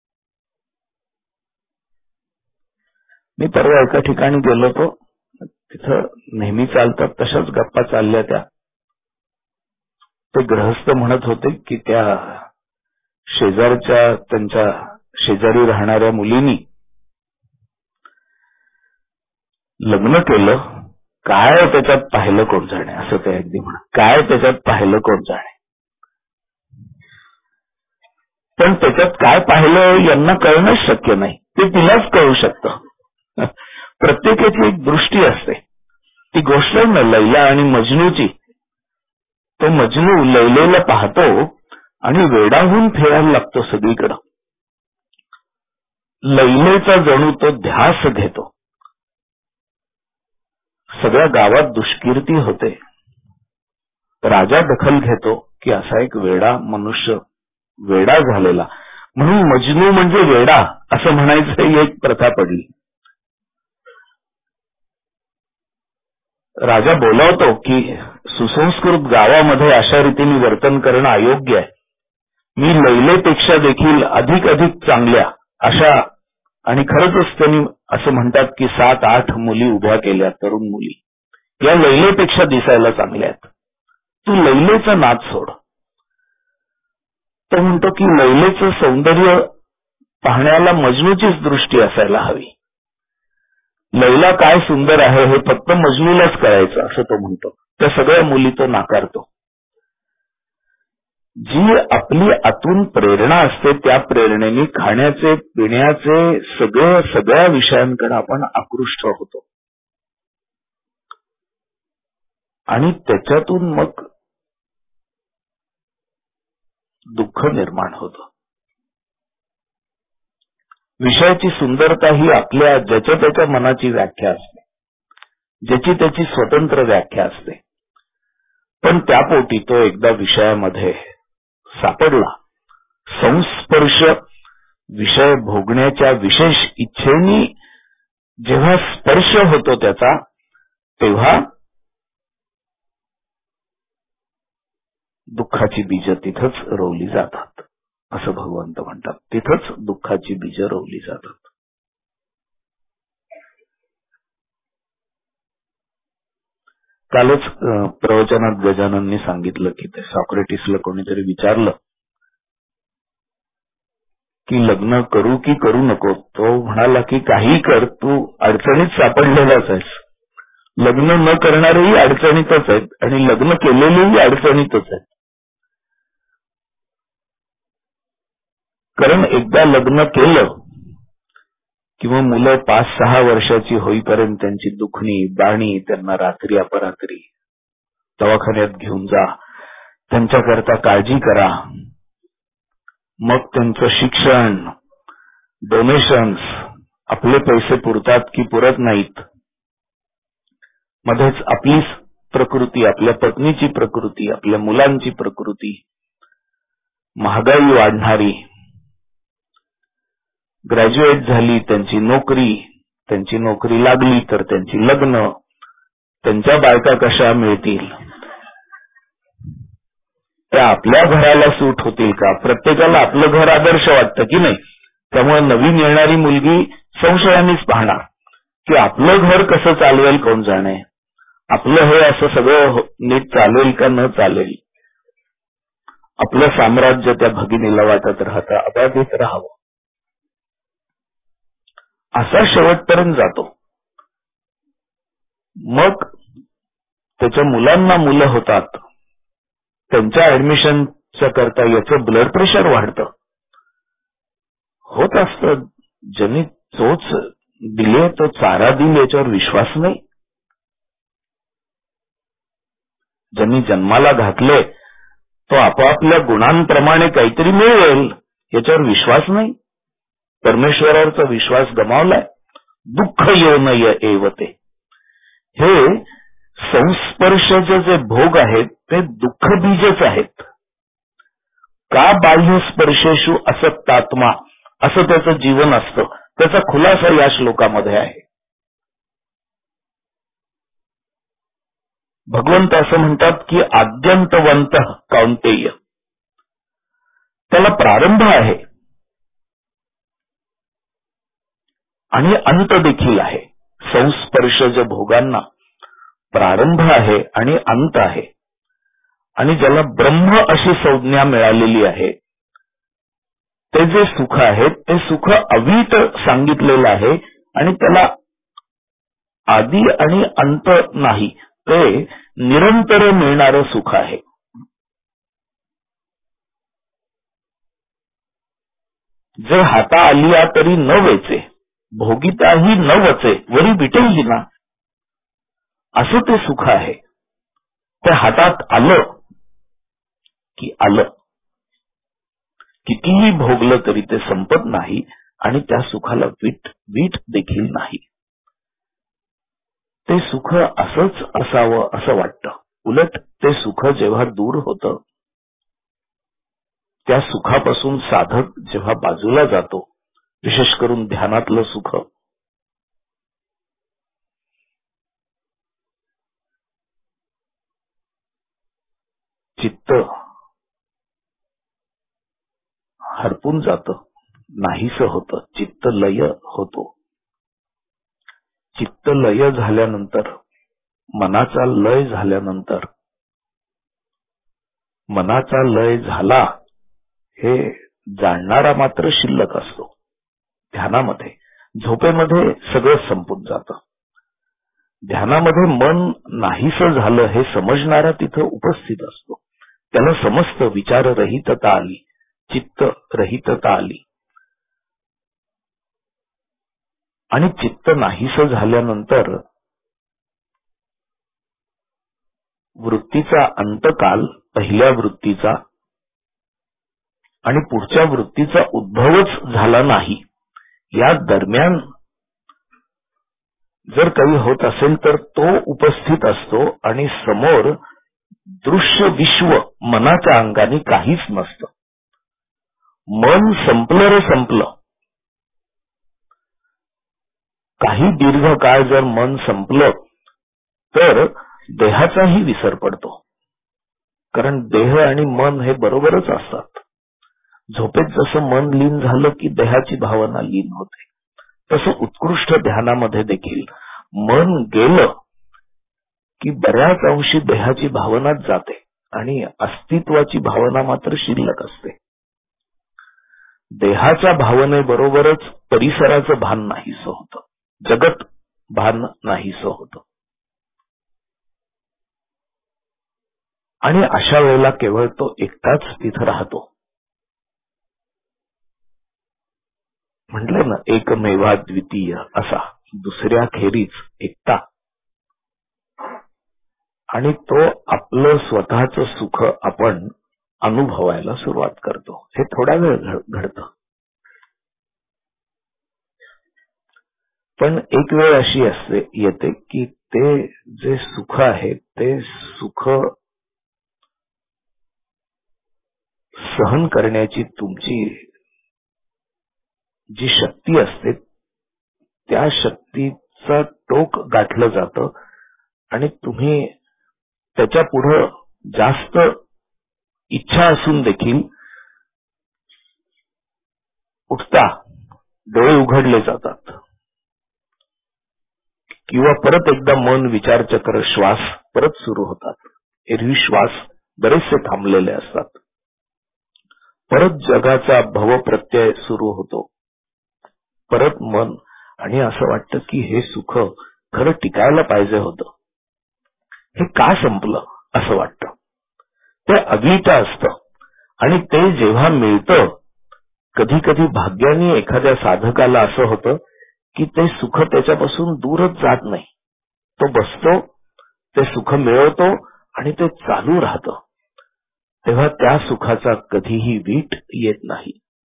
मी परवा एका ठिकाणी गेलो होतो, तिथं नेहमी चालतात तशाच गप्पा चालल्या. ते गृहस्थ म्हणत होते की त्या शेजारच्या, त्यांच्या शेजारी राहणाऱ्या मुलीनी लग्न केलं, काय त्याच्यात पाहिलं कोण जाणे, असं ते अगदी म्हणत. काय त्याच्यात पाहिलं कोण जाणे. पण त्याच्यात काय पाहिलं यांना कळणंच शक्य नाही, ते तिलाच कळू शकतं. प्रत्येकाची एक दृष्टी असते. ती गोष्ट आहे ना लैला आणि मजनूची. तो मजनू लैलेला पाहतो आणि वेडाहून फिरायला लागतो सगळीकडं. लैलेचा जणू तो ध्यास घेतो. सगळ्या गावात दुष्कीर्ती होते. राजा दखल घेतो की असा एक वेडा मनुष्य, वेडा झालेला, म्हणून मजनू म्हणजे वेडा असं म्हणायचं ही एक प्रथा पडली. राजा बोलावतो की सुसंस्कृत गावामध्ये अशा रीतीने वर्तन करणं अयोग्य आहे. मी लैलेपेक्षा देखील अधिक चांगल्या अशा, आणि खरंच त्यांनी असं म्हणतात की 7-8 मुली उभ्या केल्या, तरुण मुली. या लैलेपेक्षा दिसायला चांगल्या आहेत. तू लैलेचा नाद सोड. तो म्हणतो की लैलेचं सौंदर्य पाहण्याला मजनूचीच दृष्टी असायला हवी. लैला काय सुंदर आहे हे फक्त मजनूलाच कळायचं असं तो म्हणतो. त्या सगळ्या मुली तो नाकारतो. जी आपली आतून प्रेरणा असते त्या प्रेरणेने खाण्याचे पिण्याचे सगळ्या विषयांकडे आपण आकृष्ट होतो आणि त्याच्यातून मग दुःख निर्माण होतं. विषयाची सुंदरता ही आपल्या ज्याच्या त्याच्या मनाची व्याख्या असते, ज्याची त्याची स्वतंत्र व्याख्या असते. पण त्यापोटी तो एकदा विषयामध्ये सापडला, संस्पर्श विषय भोगण्याच्या विशेष इच्छेने जेव्हा स्पर्श होतो त्याचा, तेव्हा दुःखाची बीज तिथंच रोवली जातात असं भगवंत म्हणतात. तिथंच दुःखाची बीज रोवली जातात. कालच प्रवचनात गजानननी सांगितलं की ते सॉक्रेटिसला कोणीतरी विचारलं की लग्न करू की करू नको. तो म्हणाला की काही कर, तू अडचणीत सापडलेलाच आहेस. लग्न न करणारेही अडचणीतच आहेत आणि लग्न केलेलेही अडचणीतच आहेत. कारण एकदा लग्न केलं किंवा मुलं 5-6 वर्षाची होईपर्यंत त्यांची दुखणी बाणी, त्यांना रात्री अपरात्री दवाखान्यात घेऊन जा, त्यांच्याकरता काळजी करा. मग त्यांचं शिक्षण, डोनेशन्स, आपले पैसे पुरतात की पुरत नाहीत, मध्येच आपली प्रकृती, आपल्या पत्नीची प्रकृती, आपल्या मुलांची प्रकृती, महागाई वाढणारी, ग्रॅज्युएट झाली त्यांची नोकरी लागली तर त्यांची लग्न, त्यांच्या बायका कशा मिळतील, त्या आपल्या घराला सूट होतील का. प्रत्येकाला आपलं घर आदर्श वाटतं की नाही. त्यामुळे नवीन येणारी मुलगी संशयानेच पाहणार की आपलं घर कसं चालवेल कोण जाणे, आपलं हे असं सगळं नीट चालेल का न चालेल. आपलं साम्राज्य त्या भगिनीला वाटत राहतं अबाधित राहावं. असा शेवटपर्यंत जातो. मग त्याच्या मुलांना मुलं होतात, त्यांच्या ऍडमिशनच्या करता याचं ब्लड प्रेशर वाढतं. होत असतं. ज्यांनी चोच दिले तो चारा दिल याच्यावर विश्वास नाही. ज्यांनी जन्माला घातले तो आपापल्या गुणांप्रमाणे काहीतरी मिळवेल याच्यावर विश्वास नाही. परमेश्वरावरचा विश्वास गमावलाय. दुःख येऊनय एवते. हे संस्पर्शाचे जे भोग आहेत ते दुःख बीजच आहेत. का बाह्य स्पर्शेषु असक्तात्मा असं त्याचं जीवन असतं. त्याचा खुलासा या श्लोकामध्ये आहे. भगवंत असं म्हणतात की आद्यंतवंत कौंतेय, त्याला प्रारंभ आहे आणि अंत देखील आहे. संस्पर्शज भोगांना प्रारंभ आहे आणि अंत आहे. आणि ज्याला ब्रह्म अशी संज्ञा मिळालेली आहे ते जे सुख आहे ते सुख अवीट सांगितलेलं आहे आणि त्याला आदी आणि अंत नाही, ते निरंतर मिळणारं सुख आहे. जे हाता आलिया तरी न वेचे, भोगिताही न वचे, वरी विटेही ना, असं ते सुख आहे. ते हातात आलं की आलं. कितीही भोगलं तरी ते संपत नाही आणि त्या सुखाला वीट देखील नाही. ते सुख असंच असावं असं वाटतं. उलट ते सुख जेव्हा दूर होतं, त्या सुखापासून साधक जेव्हा बाजूला जातो, विशेष करून ध्यानातलं सुख, चित्त हरपून जातं, नाहीसं होतं, चित्तलय होतो. चित्तलय झाल्यानंतर मनाचा लय झाल्यानंतर, मनाचा लय झाला हे जाणणारा मात्र शिल्लक असतो. ध्यानामध्ये, झोपेमध्ये सगळं संपून जातं. ध्यानामध्ये मन नाहीसं झालं हे समजणारा तिथं उपस्थित असतो. त्याला समस्त विचाररहितता आली, चित्त रहितता आली. आणि चित्त नाहीसं झाल्यानंतर वृत्तीचा अंतकाल पहिल्या वृत्तीचा आणि पुढच्या वृत्तीचा उद्भवच झाला नाही. या दरम्यान जर काही होत असेल तर तो उपस्थित असतो आणि समोर दृश्य विश्व मनाच्या अंगाने काहीच नसतं. मन संपलं रे संपलं. काही दीर्घ काळ जर मन संपलं तर देहाचाही विसर पडतो. कारण देह आणि मन हे बरोबरच असतात. झोपेत जसं मन लीन झालं की देहाची भावना लीन होते, तसं उत्कृष्ट ध्यानामध्ये देखील मन गेलं की बऱ्याच अंशी देहाची भावनाच जाते आणि अस्तित्वाची भावना मात्र शिल्लक असते. देहाच्या भावनेबरोबरच परिसराचं भान नाहीसं होतं, जगत भान नाहीसं होतं. आणि अशा वेळेला केवळ तो एकटाच तिथं राहतो. म्हटलं ना, एकमेवा द्वितीय असा, दुसऱ्या खेरीज एकटा. आणि तो आपलं स्वतःच सुख आपण अनुभवायला सुरुवात करतो. हे थोडा वेळ घडतं. पण एक वेळ अशी येते की ते जे सुख आहे ते सुख सहन करण्याची तुमची जी शक्ती असते त्या शक्तीचं टोक गाठलं जातं आणि तुम्ही त्याच्या पुढं जास्त इच्छा असून देखील उठता, डोळे उघडले जातात किंवा परत एकदा मन, विचारचक्र, श्वास परत सुरू होतात. एरवी श्वास बरेचसे थांबलेले असतात. परत जगाचा भवप्रत्यय सुरू होतो. परत मन, आणि असं वाटतं की हे सुख खरं टिकायला पाहिजे होतं. हे का संपलं असं वाटतं. ते अद्वितीय असतं आणि ते जेव्हा मिळतं, कधी कधी भाग्याने एखाद्या साधकाला असं होतं की ते सुख त्याच्यापासून दूरच जात नाही. तो बसतो, ते सुख मिळवतो आणि ते चालू राहतं. तेव्हा त्या सुखाचा कधीही वीट येत नाही.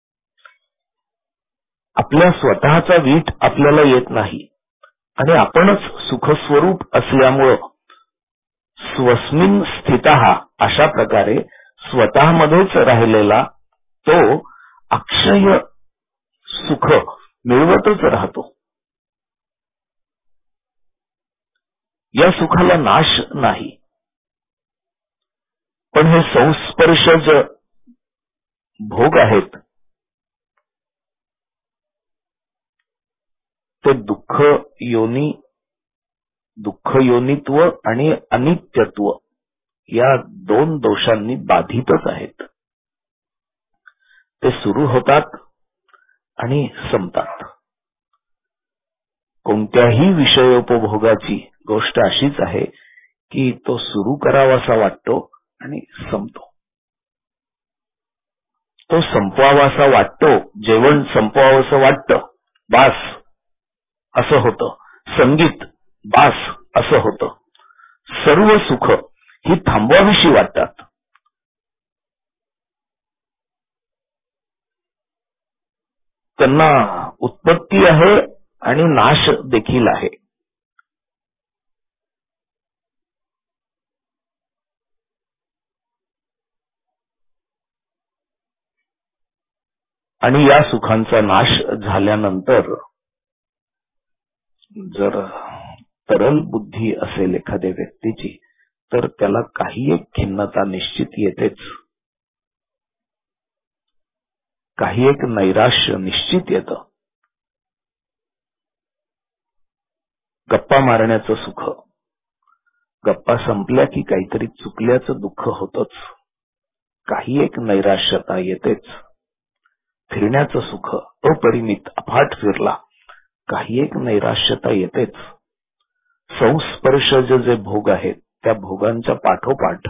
आपल्या स्वतःचा वीट आपल्याला येत नाही आणि आपणच सुखस्वरूप असल्यामुळं स्वस्मिन स्थितः अशा प्रकारे स्वतःमध्येच राहिलेला तो अक्षय सुख मिळवतच राहतो. या सुखाला नाश नाही. पण हे संस्पर्शज भोग आहेत ते दुःख योनित्व आणि अनित्यत्व या दोन दोषांनी बाधितच आहेत. ते सुरू होतात आणि संपतात. कोणत्याही विषयोपभोगाची गोष्ट अशीच आहे की तो सुरू करावासा वाटतो आणि संपतो. तो संपवावासा वाटतो, जेवण संपवावंसं वाटतं, बास असं होतं. संगीत बास असं होतं. सर्व सुख ही थांबवावीशी वाटतात. त्यांना उत्पत्ती आहे आणि नाश देखील आहे. आणि या सुखांचा नाश झाल्यानंतर जर तरल बुद्धी असेल एखाद्या व्यक्तीची तर त्याला काही एक खिन्नता निश्चित येतेच. काही एक नैराश्य निश्चित येतं. गप्पा मारण्याचं सुख, गप्पा संपल्या की काहीतरी चुकल्याचं दुःख होतच. काही एक नैराश्यता येतेच. फिरण्याचं सुख अपरिमित अफाट फिरला, काही एक नैराश्यता येतेच. संस्पर्शज जे भोग आहेत त्या भोगांच्या पाठोपाठ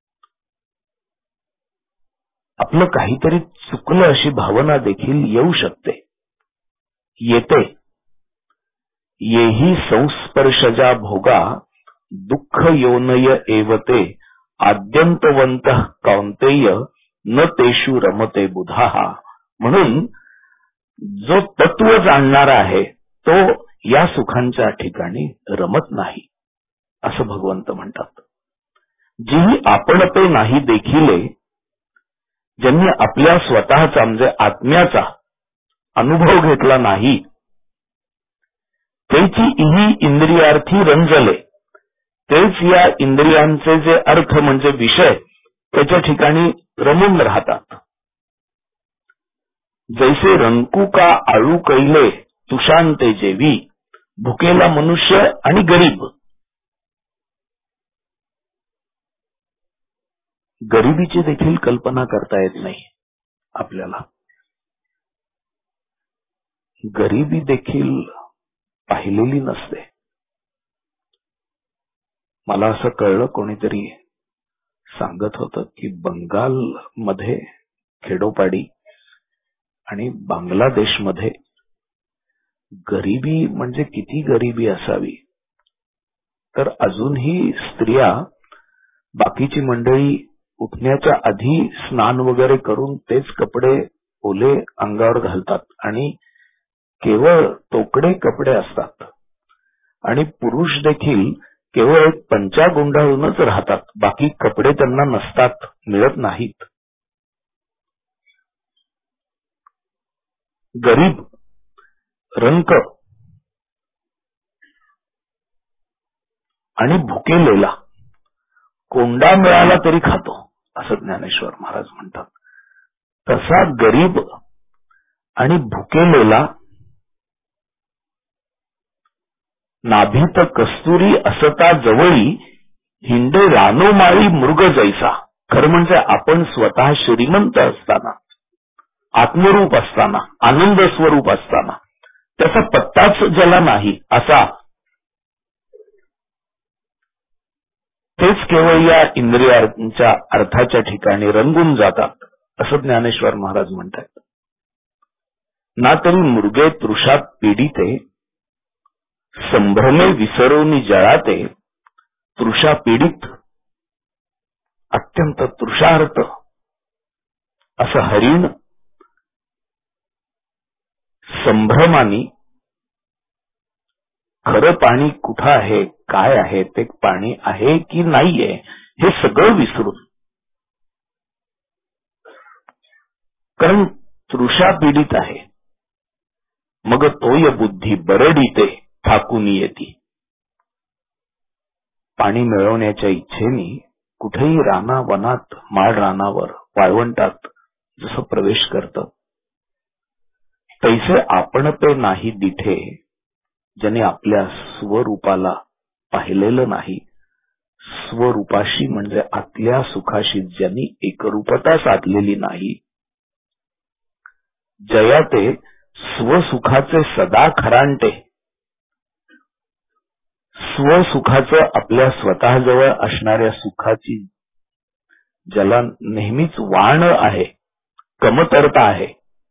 आपलं काहीतरी चुकलं अशी भावना देखील येऊ शकते, येते. येही संस्पर्शजा भोगा दुःख योनय एवते आद्यंतवंत कौंतेय न तेषु रमते बुधाहा. म्हणून जो तत्व जाणणारा आहे तो या सुखांच्या ठिकाणी रमत नाही, असं भगवंत म्हणतात. जी आपण ते नाही देखिले, ज्यांनी आपल्या स्वतःचा म्हणजे आत्म्याचा अनुभव घेतला नाही, त्याची ही इंद्रियार्थी रंजले, तेच या इंद्रियांचे जे अर्थ म्हणजे विषय त्याच्या ठिकाणी रमून राहतात. जैसे रंकू का आळू कैले तुषांते जेवी, भुकेला मनुष्य आणि गरीब. गरिबीची देखील कल्पना करता येत नाही आपल्याला. गरिबी देखील पाहिलेली नसते. मला असं कळलं, कोणीतरी सांगत होतं की बंगाल मध्ये खेडोपाडी आणि बांगलादेशमध्ये गरिबी म्हणजे किती गरिबी असावी, तर अजूनही स्त्रिया, बाकीची मंडळी उठण्याच्या आधी स्नान वगैरे करून तेच कपडे ओले अंगावर घालतात आणि केवळ तोकडे कपडे असतात. आणि पुरुष देखील केवळ एक पंचा गुंडाळूनच राहतात, बाकी कपडे त्यांना नसतात, मिळत नाहीत. गरीब, रंक आणि भुकेलेला कोंडा मिळाला तरी खातो, असं ज्ञानेश्वर महाराज म्हणतात. तसा गरीब आणि भुकेलेला नाभीत कस्तुरी असता जवळी हिंडे रानोमाळी मृग जैसा. खरं म्हणजे आपण स्वतः श्रीमंत असताना, आत्मरूप असताना, आनंद स्वरूप असताना त्याचा पत्ताच ज्याला नाही असा, तेच केवळ या इंद्रियांच्या अर्थाच्या ठिकाणी रंगून जातात, असं ज्ञानेश्वर महाराज म्हणतात. ना तरी मृगे तृषात पीडिते संभ्रमे विसरोनी जळाते. तृषा पीडित, अत्यंत तृषार्त असं हरिण संभ्रमानी खरं पाणी कुठं आहे, काय आहे, ते पाणी आहे की नाहीये हे सगळं विसरून, कारण तृषा पीडित आहे. मग तोय बुद्धी बरडीते ठाकून येती. पाणी मिळवण्याच्या इच्छेने कुठेही राना वनात, माळ रानावर, वाळवंटात जसं प्रवेश करतं, तैसे आपण ते नाही दिठे ज्याने आपल्या स्वरूपाला पाहिलेलं नाही. स्वरूपाशी म्हणजे आतल्या सुखाशी ज्यांनी एकरूपता साधलेली नाही, जया ते स्वसुखाचे सदा खरांटे. स्वसुखाचं, आपल्या स्वतःजवळ असणाऱ्या सुखाची ज्याला नेहमीच वाण आहे, कमतरता आहे,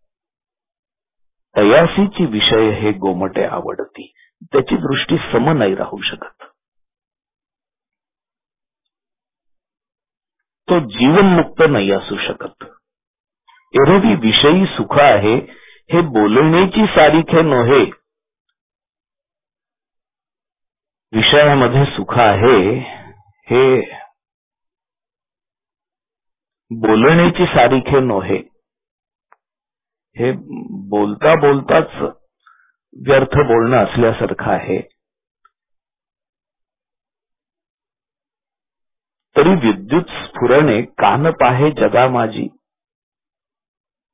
तयासीची विषय हे गोमटे आवडती. त्याची दृष्टी सम नाही राहू शकत. तो जीवनमुक्त नाही असू शकत. एरवी विषयी सुख आहे हे बोलण्याची सारीखे नव्हे. विषयामध्ये सुख आहे हे बोलण्याची सारीखे नव्हे. हे बोलता बोलताच व्यर्थ बोलणं असल्यासारखं आहे. तरी विद्युत स्फुरणे कान पाहे जगा माझी.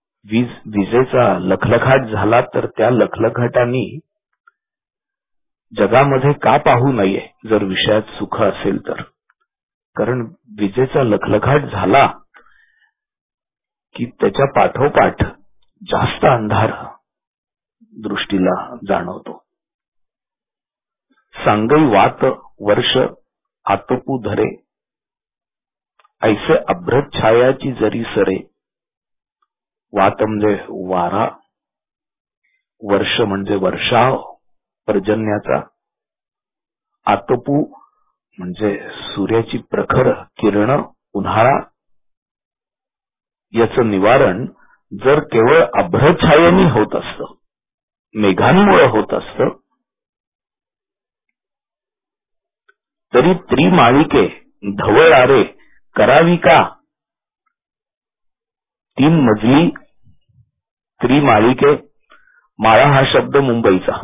विजेचा लखलखाट झाला तर त्या लखलखाटाने जगामध्ये का पाहू नये जर विषयात सुख असेल तर? कारण विजेचा लखलखाट झाला की त्याच्या पाठोपाठ जास्त अंधार दृष्टीला जाणवतो. सांगई वात वर्ष आतपू धरे, ऐसे अभ्रत छायाची जरी सरे. वात म्हणजे वारा, वर्ष म्हणजे वर्षाव पर्जन्याचा, आतपू म्हणजे सूर्याची प्रखर किरण उन्हाळा. याचं निवारण जर केवळ अभ्रछायेने होत असतं, मेघांमुळे होत असतं, तरी त्रिमाळिके धवळारे करावी का? 3 मजली त्रिमाळिके, माळा हा शब्द मुंबईचा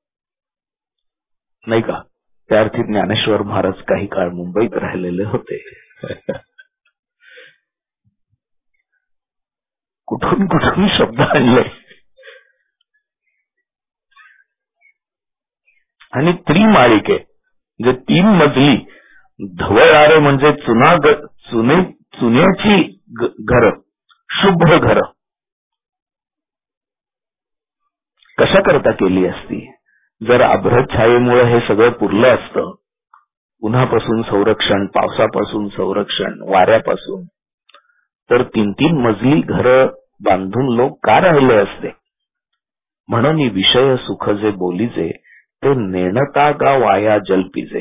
नाही का? त्या अर्थी ज्ञानेश्वर महाराज काही काळ मुंबईत राहिलेले होते. कुठून कुठून शब्द आणले. आणि त्रिमाळिके म्हणजे 3 मजली, धवळारे म्हणजे चुन्याची घर, शुभ्र घर. कशा करता केली असती? जर अभ्रत छायेमुळे हे सगळं पुरलं असतं, उन्हापासून संरक्षण, पावसापासून संरक्षण, वाऱ्यापासून, तर 3-3 मजली घर बांधून लोक का राहिले असते? म्हणून विषय सुख जे बोलीजे, ते नेणता गा वाया जलपिजे.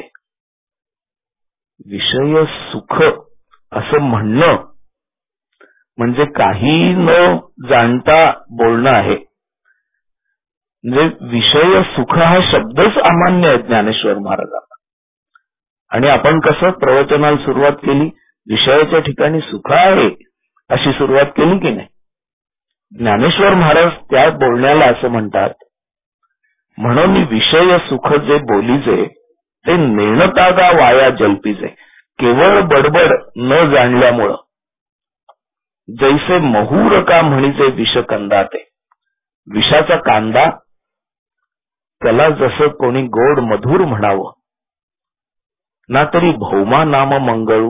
विषय सुख असं म्हणणं म्हणजे काही न जाणता बोलणं आहे. म्हणजे विषय सुख हा शब्दच अमान्य आहे ज्ञानेश्वर महाराजांना. आणि आपण कसं प्रवचनाला सुरुवात केली, विषयाच्या ठिकाणी सुख आहे अशी सुरुवात केली की नाही? ज्ञानेश्वर महाराज त्या बोलण्याला असं म्हणतात, म्हणून विषय सुख जे बोलीजे, ते नेणता गा वाया जलपिजे. केवळ बडबड न जाणल्यामुळं. जैसे महूर का म्हणीचे विष कंदाते. विषाचा कांदा, त्याला जसं कोणी गोड मधुर म्हणावं ना, तरी भौमा नाम मंगळू,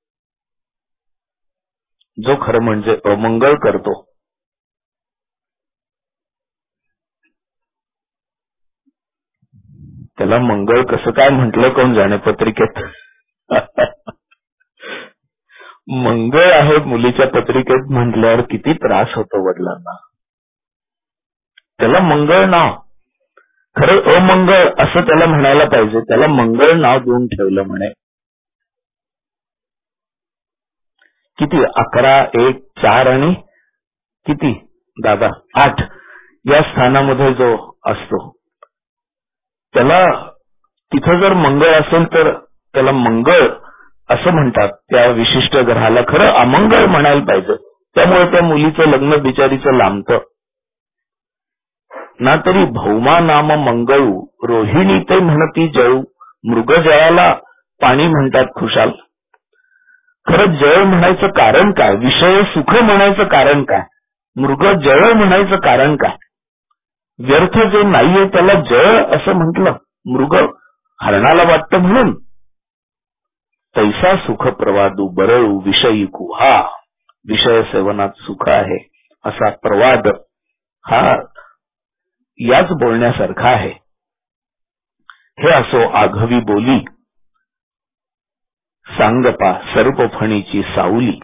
जो खरं म्हणजे अमंगळ करतो. त्याला मंगळ कसं काय म्हटलं कोण जाणे पत्रिकेत. मंगळ आहे मुलीच्या पत्रिकेत म्हटल्यावर किती त्रास होतो वडिलांना. त्याला मंगळ नाव, खरे अमंगळ असं त्याला म्हणायला पाहिजे. त्याला मंगळ नाव देऊन ठेवलं म्हणे. किती 11, 1, 4 आणि किती दादा 8 या स्थानामध्ये जो असतो, त्याला तिथं जर मंगळ असेल तर त्याला मंगळ असं म्हणतात त्या विशिष्ट ग्रहाला. खरं अमंगळ म्हणायला पाहिजे. त्यामुळे त्या मुलीचं लग्न बिचारीचं लांबतं ना, तरी भौमा नाम मंगळू, रोहिणी ते म्हणती जळू. मृगजळाला पाणी म्हणतात खुशाल. खरं जळ म्हणायचं कारण काय? विषय सुख म्हणायचं कारण काय? मृग जळ म्हणायचं कारण काय? व्यर्थ जे नाहीये त्याला जळ असं म्हटलं. मृग हरणाला वाटतं म्हणून. तैसा सुख प्रवादू बरळू विषयी कुहा. विषय सेवनात सुख आहे असा प्रवाद हा याच बोलण्यासारखा आहे. हे असो आघवी बोली, सांगपा सर्पफणीची सावली.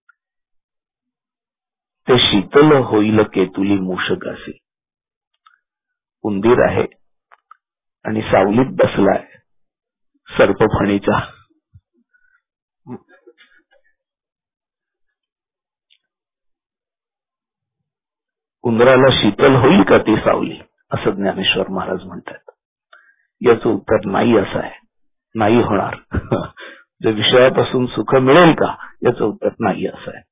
ते शीतल होईल केतुली मूषकासी. उंदीर आहे आणि सावलीत बसलाय सर्पफणीच्या. उंदराला शीतल होईल का ती सावली, असं ज्ञानेश्वर महाराज म्हणतात. याचं उत्तर नाही असं आहे. नाही होणार. जे विषयापासून सुख मिळेल का, याचं उत्तर नाही असं आहे.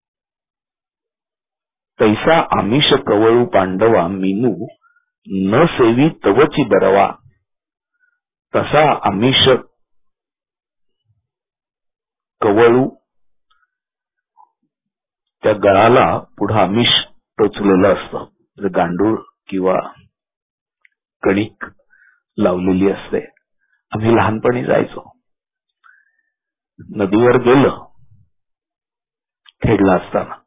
तैसा आमिष कवळू पांडवा मीनू न सेवी तवची बरवा. तसा आमिष कवळू, त्या गळाला पुढं आमिष टोचलेलं असतं. गांडूळ किंवा कणिक लावलेली असते. आम्ही लहानपणी जायचो, नदीवर गेलं खेडला असताना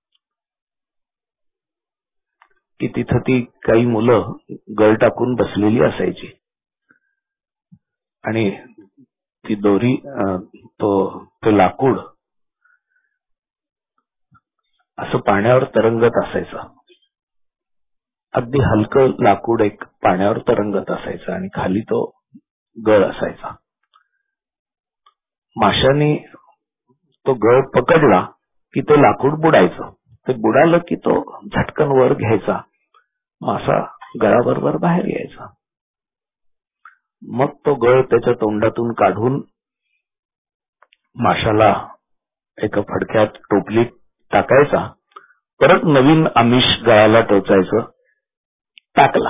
की तिथं ती काही मुलं गळ टाकून बसलेली असायची आणि ती दोरी ते लाकूड असं पाण्यावर तरंगत असायचं. अगदी हलकं लाकूड एक पाण्यावर तरंगत असायचं आणि खाली तो गळ असायचा. माशाने तो गळ पकडला की ते लाकूड बुडायचं. ते बुडालं की तो झटकन वर घ्यायचा, मासा गळाबरोबर बाहेर यायचा. मग तो गळ त्याच्या तोंडातून काढून माशाला एका फडक्यात टोपलीत टाकायचा, परत नवीन आमिष गळाला टोचायचं, टाकला.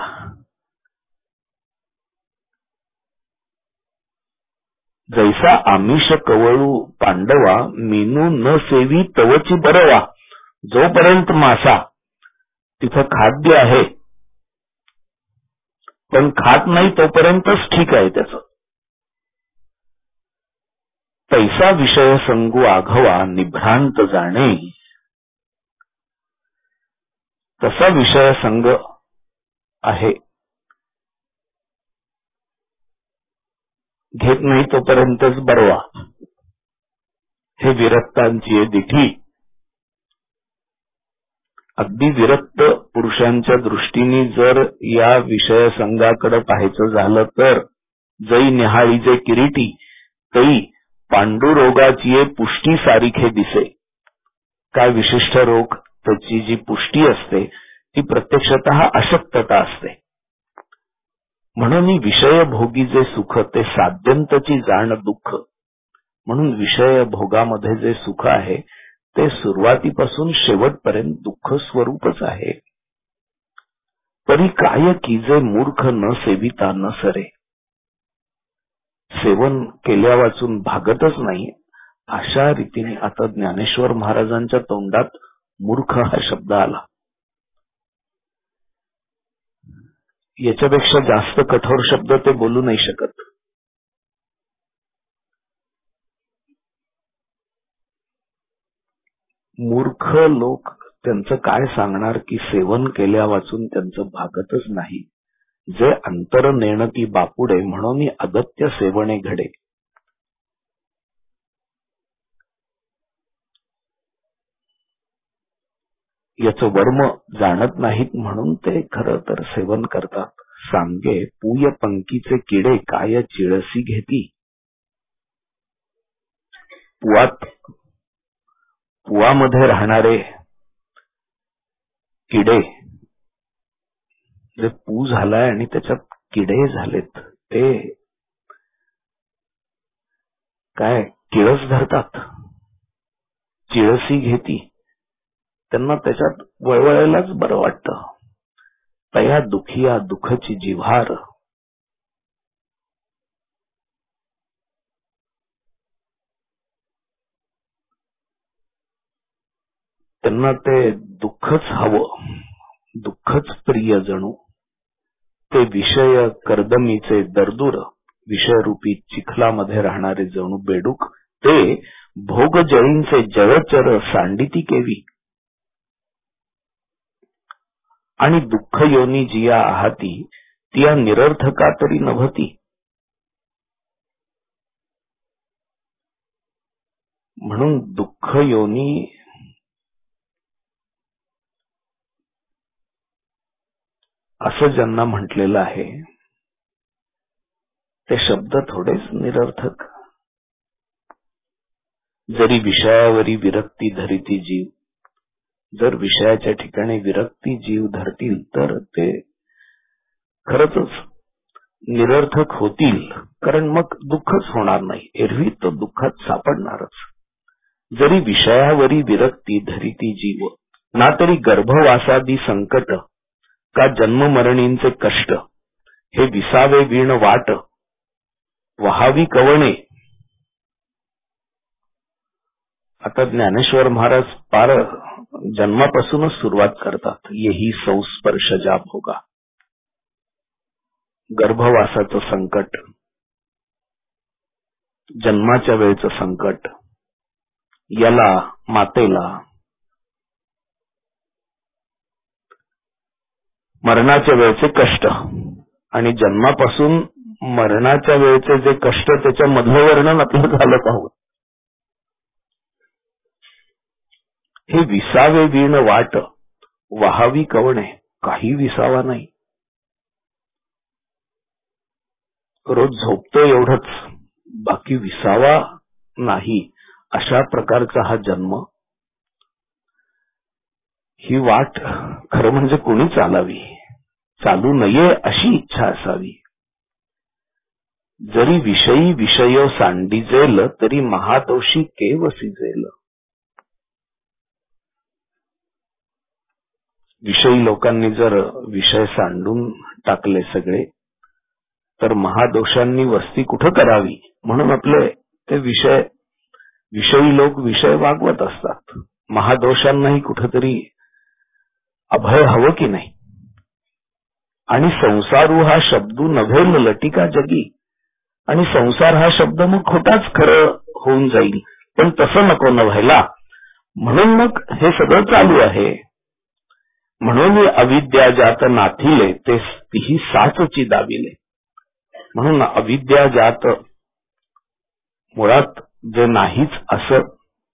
जैसा आमिष कवळू पांडवा, मीनू न सेवी तवची बरवा. जोपर्यंत मासा तिथं खाद्य आहे पण खात नाही तोपर्यंतच ठीक आहे त्याचं. तैसा विषय संगू आघवा, निभ्रांत जाणे. तसा विषय संग आहे, घेत नाही तोपर्यंतच बरवा. हे विरक्तांची दिठी. अगदी विरक्त पुरुषांच्या दृष्टीने जर या विषय संघाकडे पाहायचं झालं तर, जै निहाळीचे किरीटी तै पांडुरोगाची पुष्टी सारिखे दिसे. काय विशिष्ट रोग त्याची जी पुष्टी असते ती प्रत्यक्षतः अशक्तता असते. म्हणून विषय भोगी जे सुख ते साध्यंतची जाण दुःख. म्हणून विषय भोगामध्ये जे सुख आहे ते सुरुवातीपासून शेवटपर्यंत दुःख स्वरूपच आहे. परी काय की जे मूर्ख न सेविता न सरे. सेवन केल्या वाचून भागतच नाही. अशा रीतीने आता ज्ञानेश्वर महाराजांच्या तोंडात मूर्ख हा शब्द आला. याच्यापेक्षा जास्त कठोर शब्द ते बोलू नाही शकत. मूर्ख लोक त्यांचं काय सांगणार की सेवन केल्या वाचून त्यांचं भागतच नाही. जे अंतर नेण की बापुडे, म्हणून अगत्य सेवणे घडे. याचं वर्म जाणत नाहीत म्हणून ते खरं तर सेवन करतात. सांगे पूय पंकीचे किडे, काय चिळसी घेती. पुवामध्ये राहणारे किडे, जे पू झालाय आणि त्याच्यात किडे झालेत, ते काय किळस धरतात. चिळसी घेती, त्यांना त्याच्यात वळवळायलाच बरं वाटतं. तया दुखिया दुःखची जिव्हार. त्यांना ते दुःखच हवं, दुःखच प्रिय जणू. ते विषय कर्दमीचे दरदूर, विषयरूपी चिखलामध्ये राहणारे जणू बेडूक. ते भोग जळींचे जळचर, सांडिती केवी. आणि दुःख योनी जिया आहाती, तिया निरर्थका तरी नभती. म्हणून दुःख योनी असं ज्यांना म्हटलेलं आहे ते शब्द थोडेच निरर्थक. जरी विषयावरी विरक्ती धरिती जीव, जर विषयाच्या ठिकाणी विरक्ती जीव धरतील तर ते खरंच निरर्थक होतील. कारण मग दुःखच होणार नाही, एरवी तो दुःखात सापडणारच. जरी विषयावरी विरक्ती धरिती जीव, ना तरी गर्भवासादी संकट, का जन्म मरणींचे कष्ट. हे विसावे वीण वाट, वहावी कवणे. आता ज्ञानेश्वर महाराज पार जन्मापासूनच सुरुवात करतात. येही संस्पर्शजा भोगा. गर्भवासाचं संकट, जन्माच्या वेळेचं संकट, याला मातेला, मरणाच्या वेळेचे कष्ट आणि जन्मापासून मरणाच्या वेळेचे जे कष्ट त्याच्या मधलं वर्णन आपलं झालं आहोत. हे विसावे वीण वाट वहावी कवणे, काही विसावा नाही. रोज झोपतो एवढंच, बाकी विसावा नाही. अशा प्रकारचा हा जन्म, ही वाट खरं म्हणजे कोणी चालावी, चालू नये अशी इच्छा असावी. जरी विषयी विषय सांडिजेल, तरी महादोषी केव सिजेल. विषयी लोकांनी जर विषय सांडून टाकले सगळे, तर महादोषांनी वस्ती कुठं करावी, म्हणून आपले ते विषयी लोक विषय वागवत असतात. महादोषांनाही कुठंतरी अभय हवं की नाही. आणि संसारू हा शब्दू नव्हे लटिका जगी, आणि संसार हा शब्द मग खोटाच खरं होऊन जाईल, पण तसं नको न व्हायला, म्हणून मग हे सगळं चालू आहे. म्हणून अविद्या ज्यात नाथिले, ते तीही साचची दाबिले. म्हणून अविद्या ज्यात मुळात जे नाहीच असं,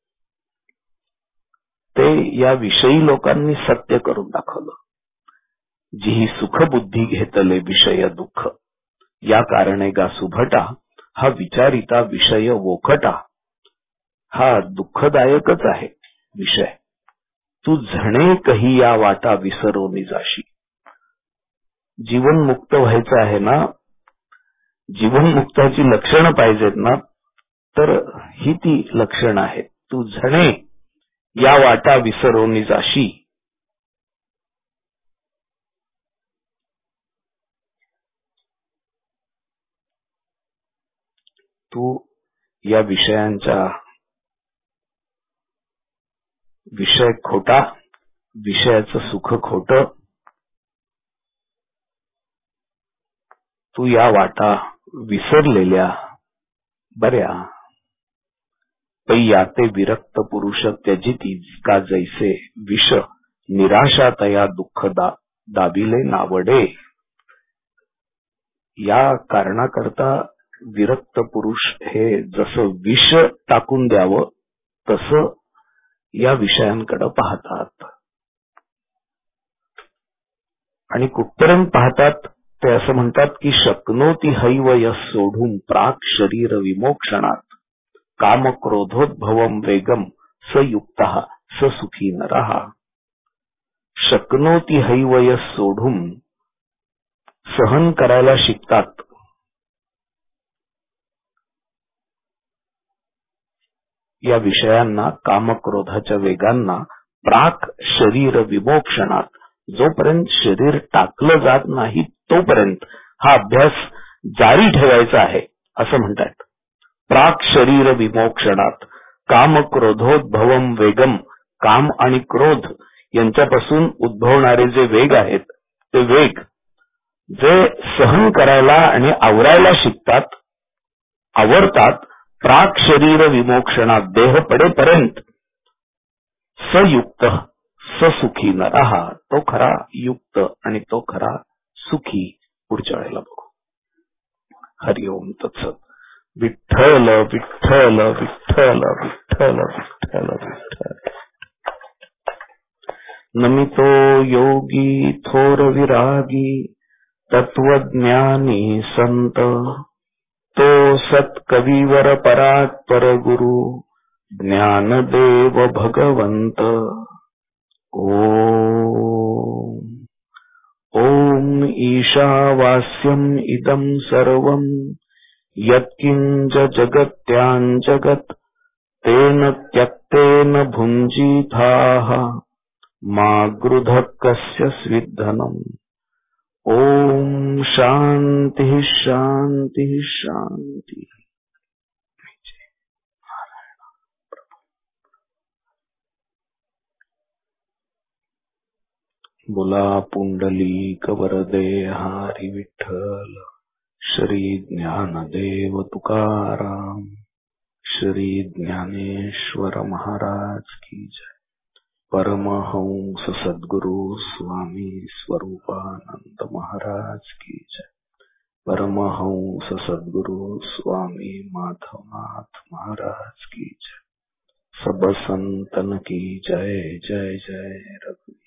ते या विषयी लोकांनी सत्य करून दाखवलं. जी सुखबुद्धी घेतले विषय दुःख, या कारणे गा सुभटा, हा विचारिता विषय वोखटा. हा दुःखदायकच आहे विषय. तू झणे कही या वाटा विसरोनी जाशी. जीवनमुक्त व्हायचं आहे ना, जीवनमुक्ताची लक्षणं पाहिजेत ना, तर ही ती लक्षणं आहेत. तू झणे या वाटा विसरोनी जाशी. तू या विषयांचा विषय खोटा, विषयाचं सुख खोटं, तू या वाटा विसरलेल्या बऱ्या. पै याते विरक्त पुरुष त्यजिती, का जैसे विष निराशा तया दुःख दाबिले नावडे. या कारणाकरता विरक्त पुरुष हे जसं विष टाकून द्यावं, तसं या विषयांकडे पाहतात. आणि कुठपर्यंत पाहतात, ते असं म्हणतात की शक्नोती हैव यस सोढून प्राक शरीर विमोक्षणात, काम क्रोधोद्भवम वेगम स युक्तः स सुखी नरः. शक्नोती हैव यस सोढून सहन करायला शिकतात. या विषयांना, कामक्रोधाच्या वेगांना, प्राक शरीर विमोक्षणात, जोपर्यंत शरीर टाकलं जात नाही तोपर्यंत हा अभ्यास जारी ठेवायचा आहे असं म्हणतात. प्राक शरीर विमोक्षणात, काम क्रोधोद्भवम वेगम. काम आणि क्रोध यांच्यापासून उद्भवणारे जे वेग आहेत, ते वेग जे सहन करायला आणि आवरायला शिकतात, आवरतात, प्राक शरीर विमोक्षणात, देह पडेपर्यंत, सयुक्त ससुखी नरः, तो खरा युक्त आणि तो खरा सुखी. पुढच्या वेळेला बघू. हरिओम तत्सत. विठ्ठल विठ्ठल विठ्ठल विठ्ठल विठ्ठल विठ्ठल. नमितो योगी थोर विरागी, तत्वज्ञानी संत, तो सत्कविवर परात्पर गुरु, ज्ञानदेव भगवंत. ओम ओम ईशावास्यम इदं सर्वं, यत्किंच जगत्यां जगत्, तेन त्यक्तेन भुञ्जीथाः, मा गृधः कस्य स्विद्धनम्. ओम शांति शांति शांति. बोला पुंडलिक वरदे हरी विठ्ठल, श्री ज्ञानदेव तुकाराम, श्री ज्ञानेश्वर महाराज की जय. परमहंस सद्गुरु स्वामी स्वरूपानंद महाराज की जय. परमहंस सद्गुरु स्वामी माधवनाथ महाराज की जय. सब संतन की जय. जय जय रघुवीर.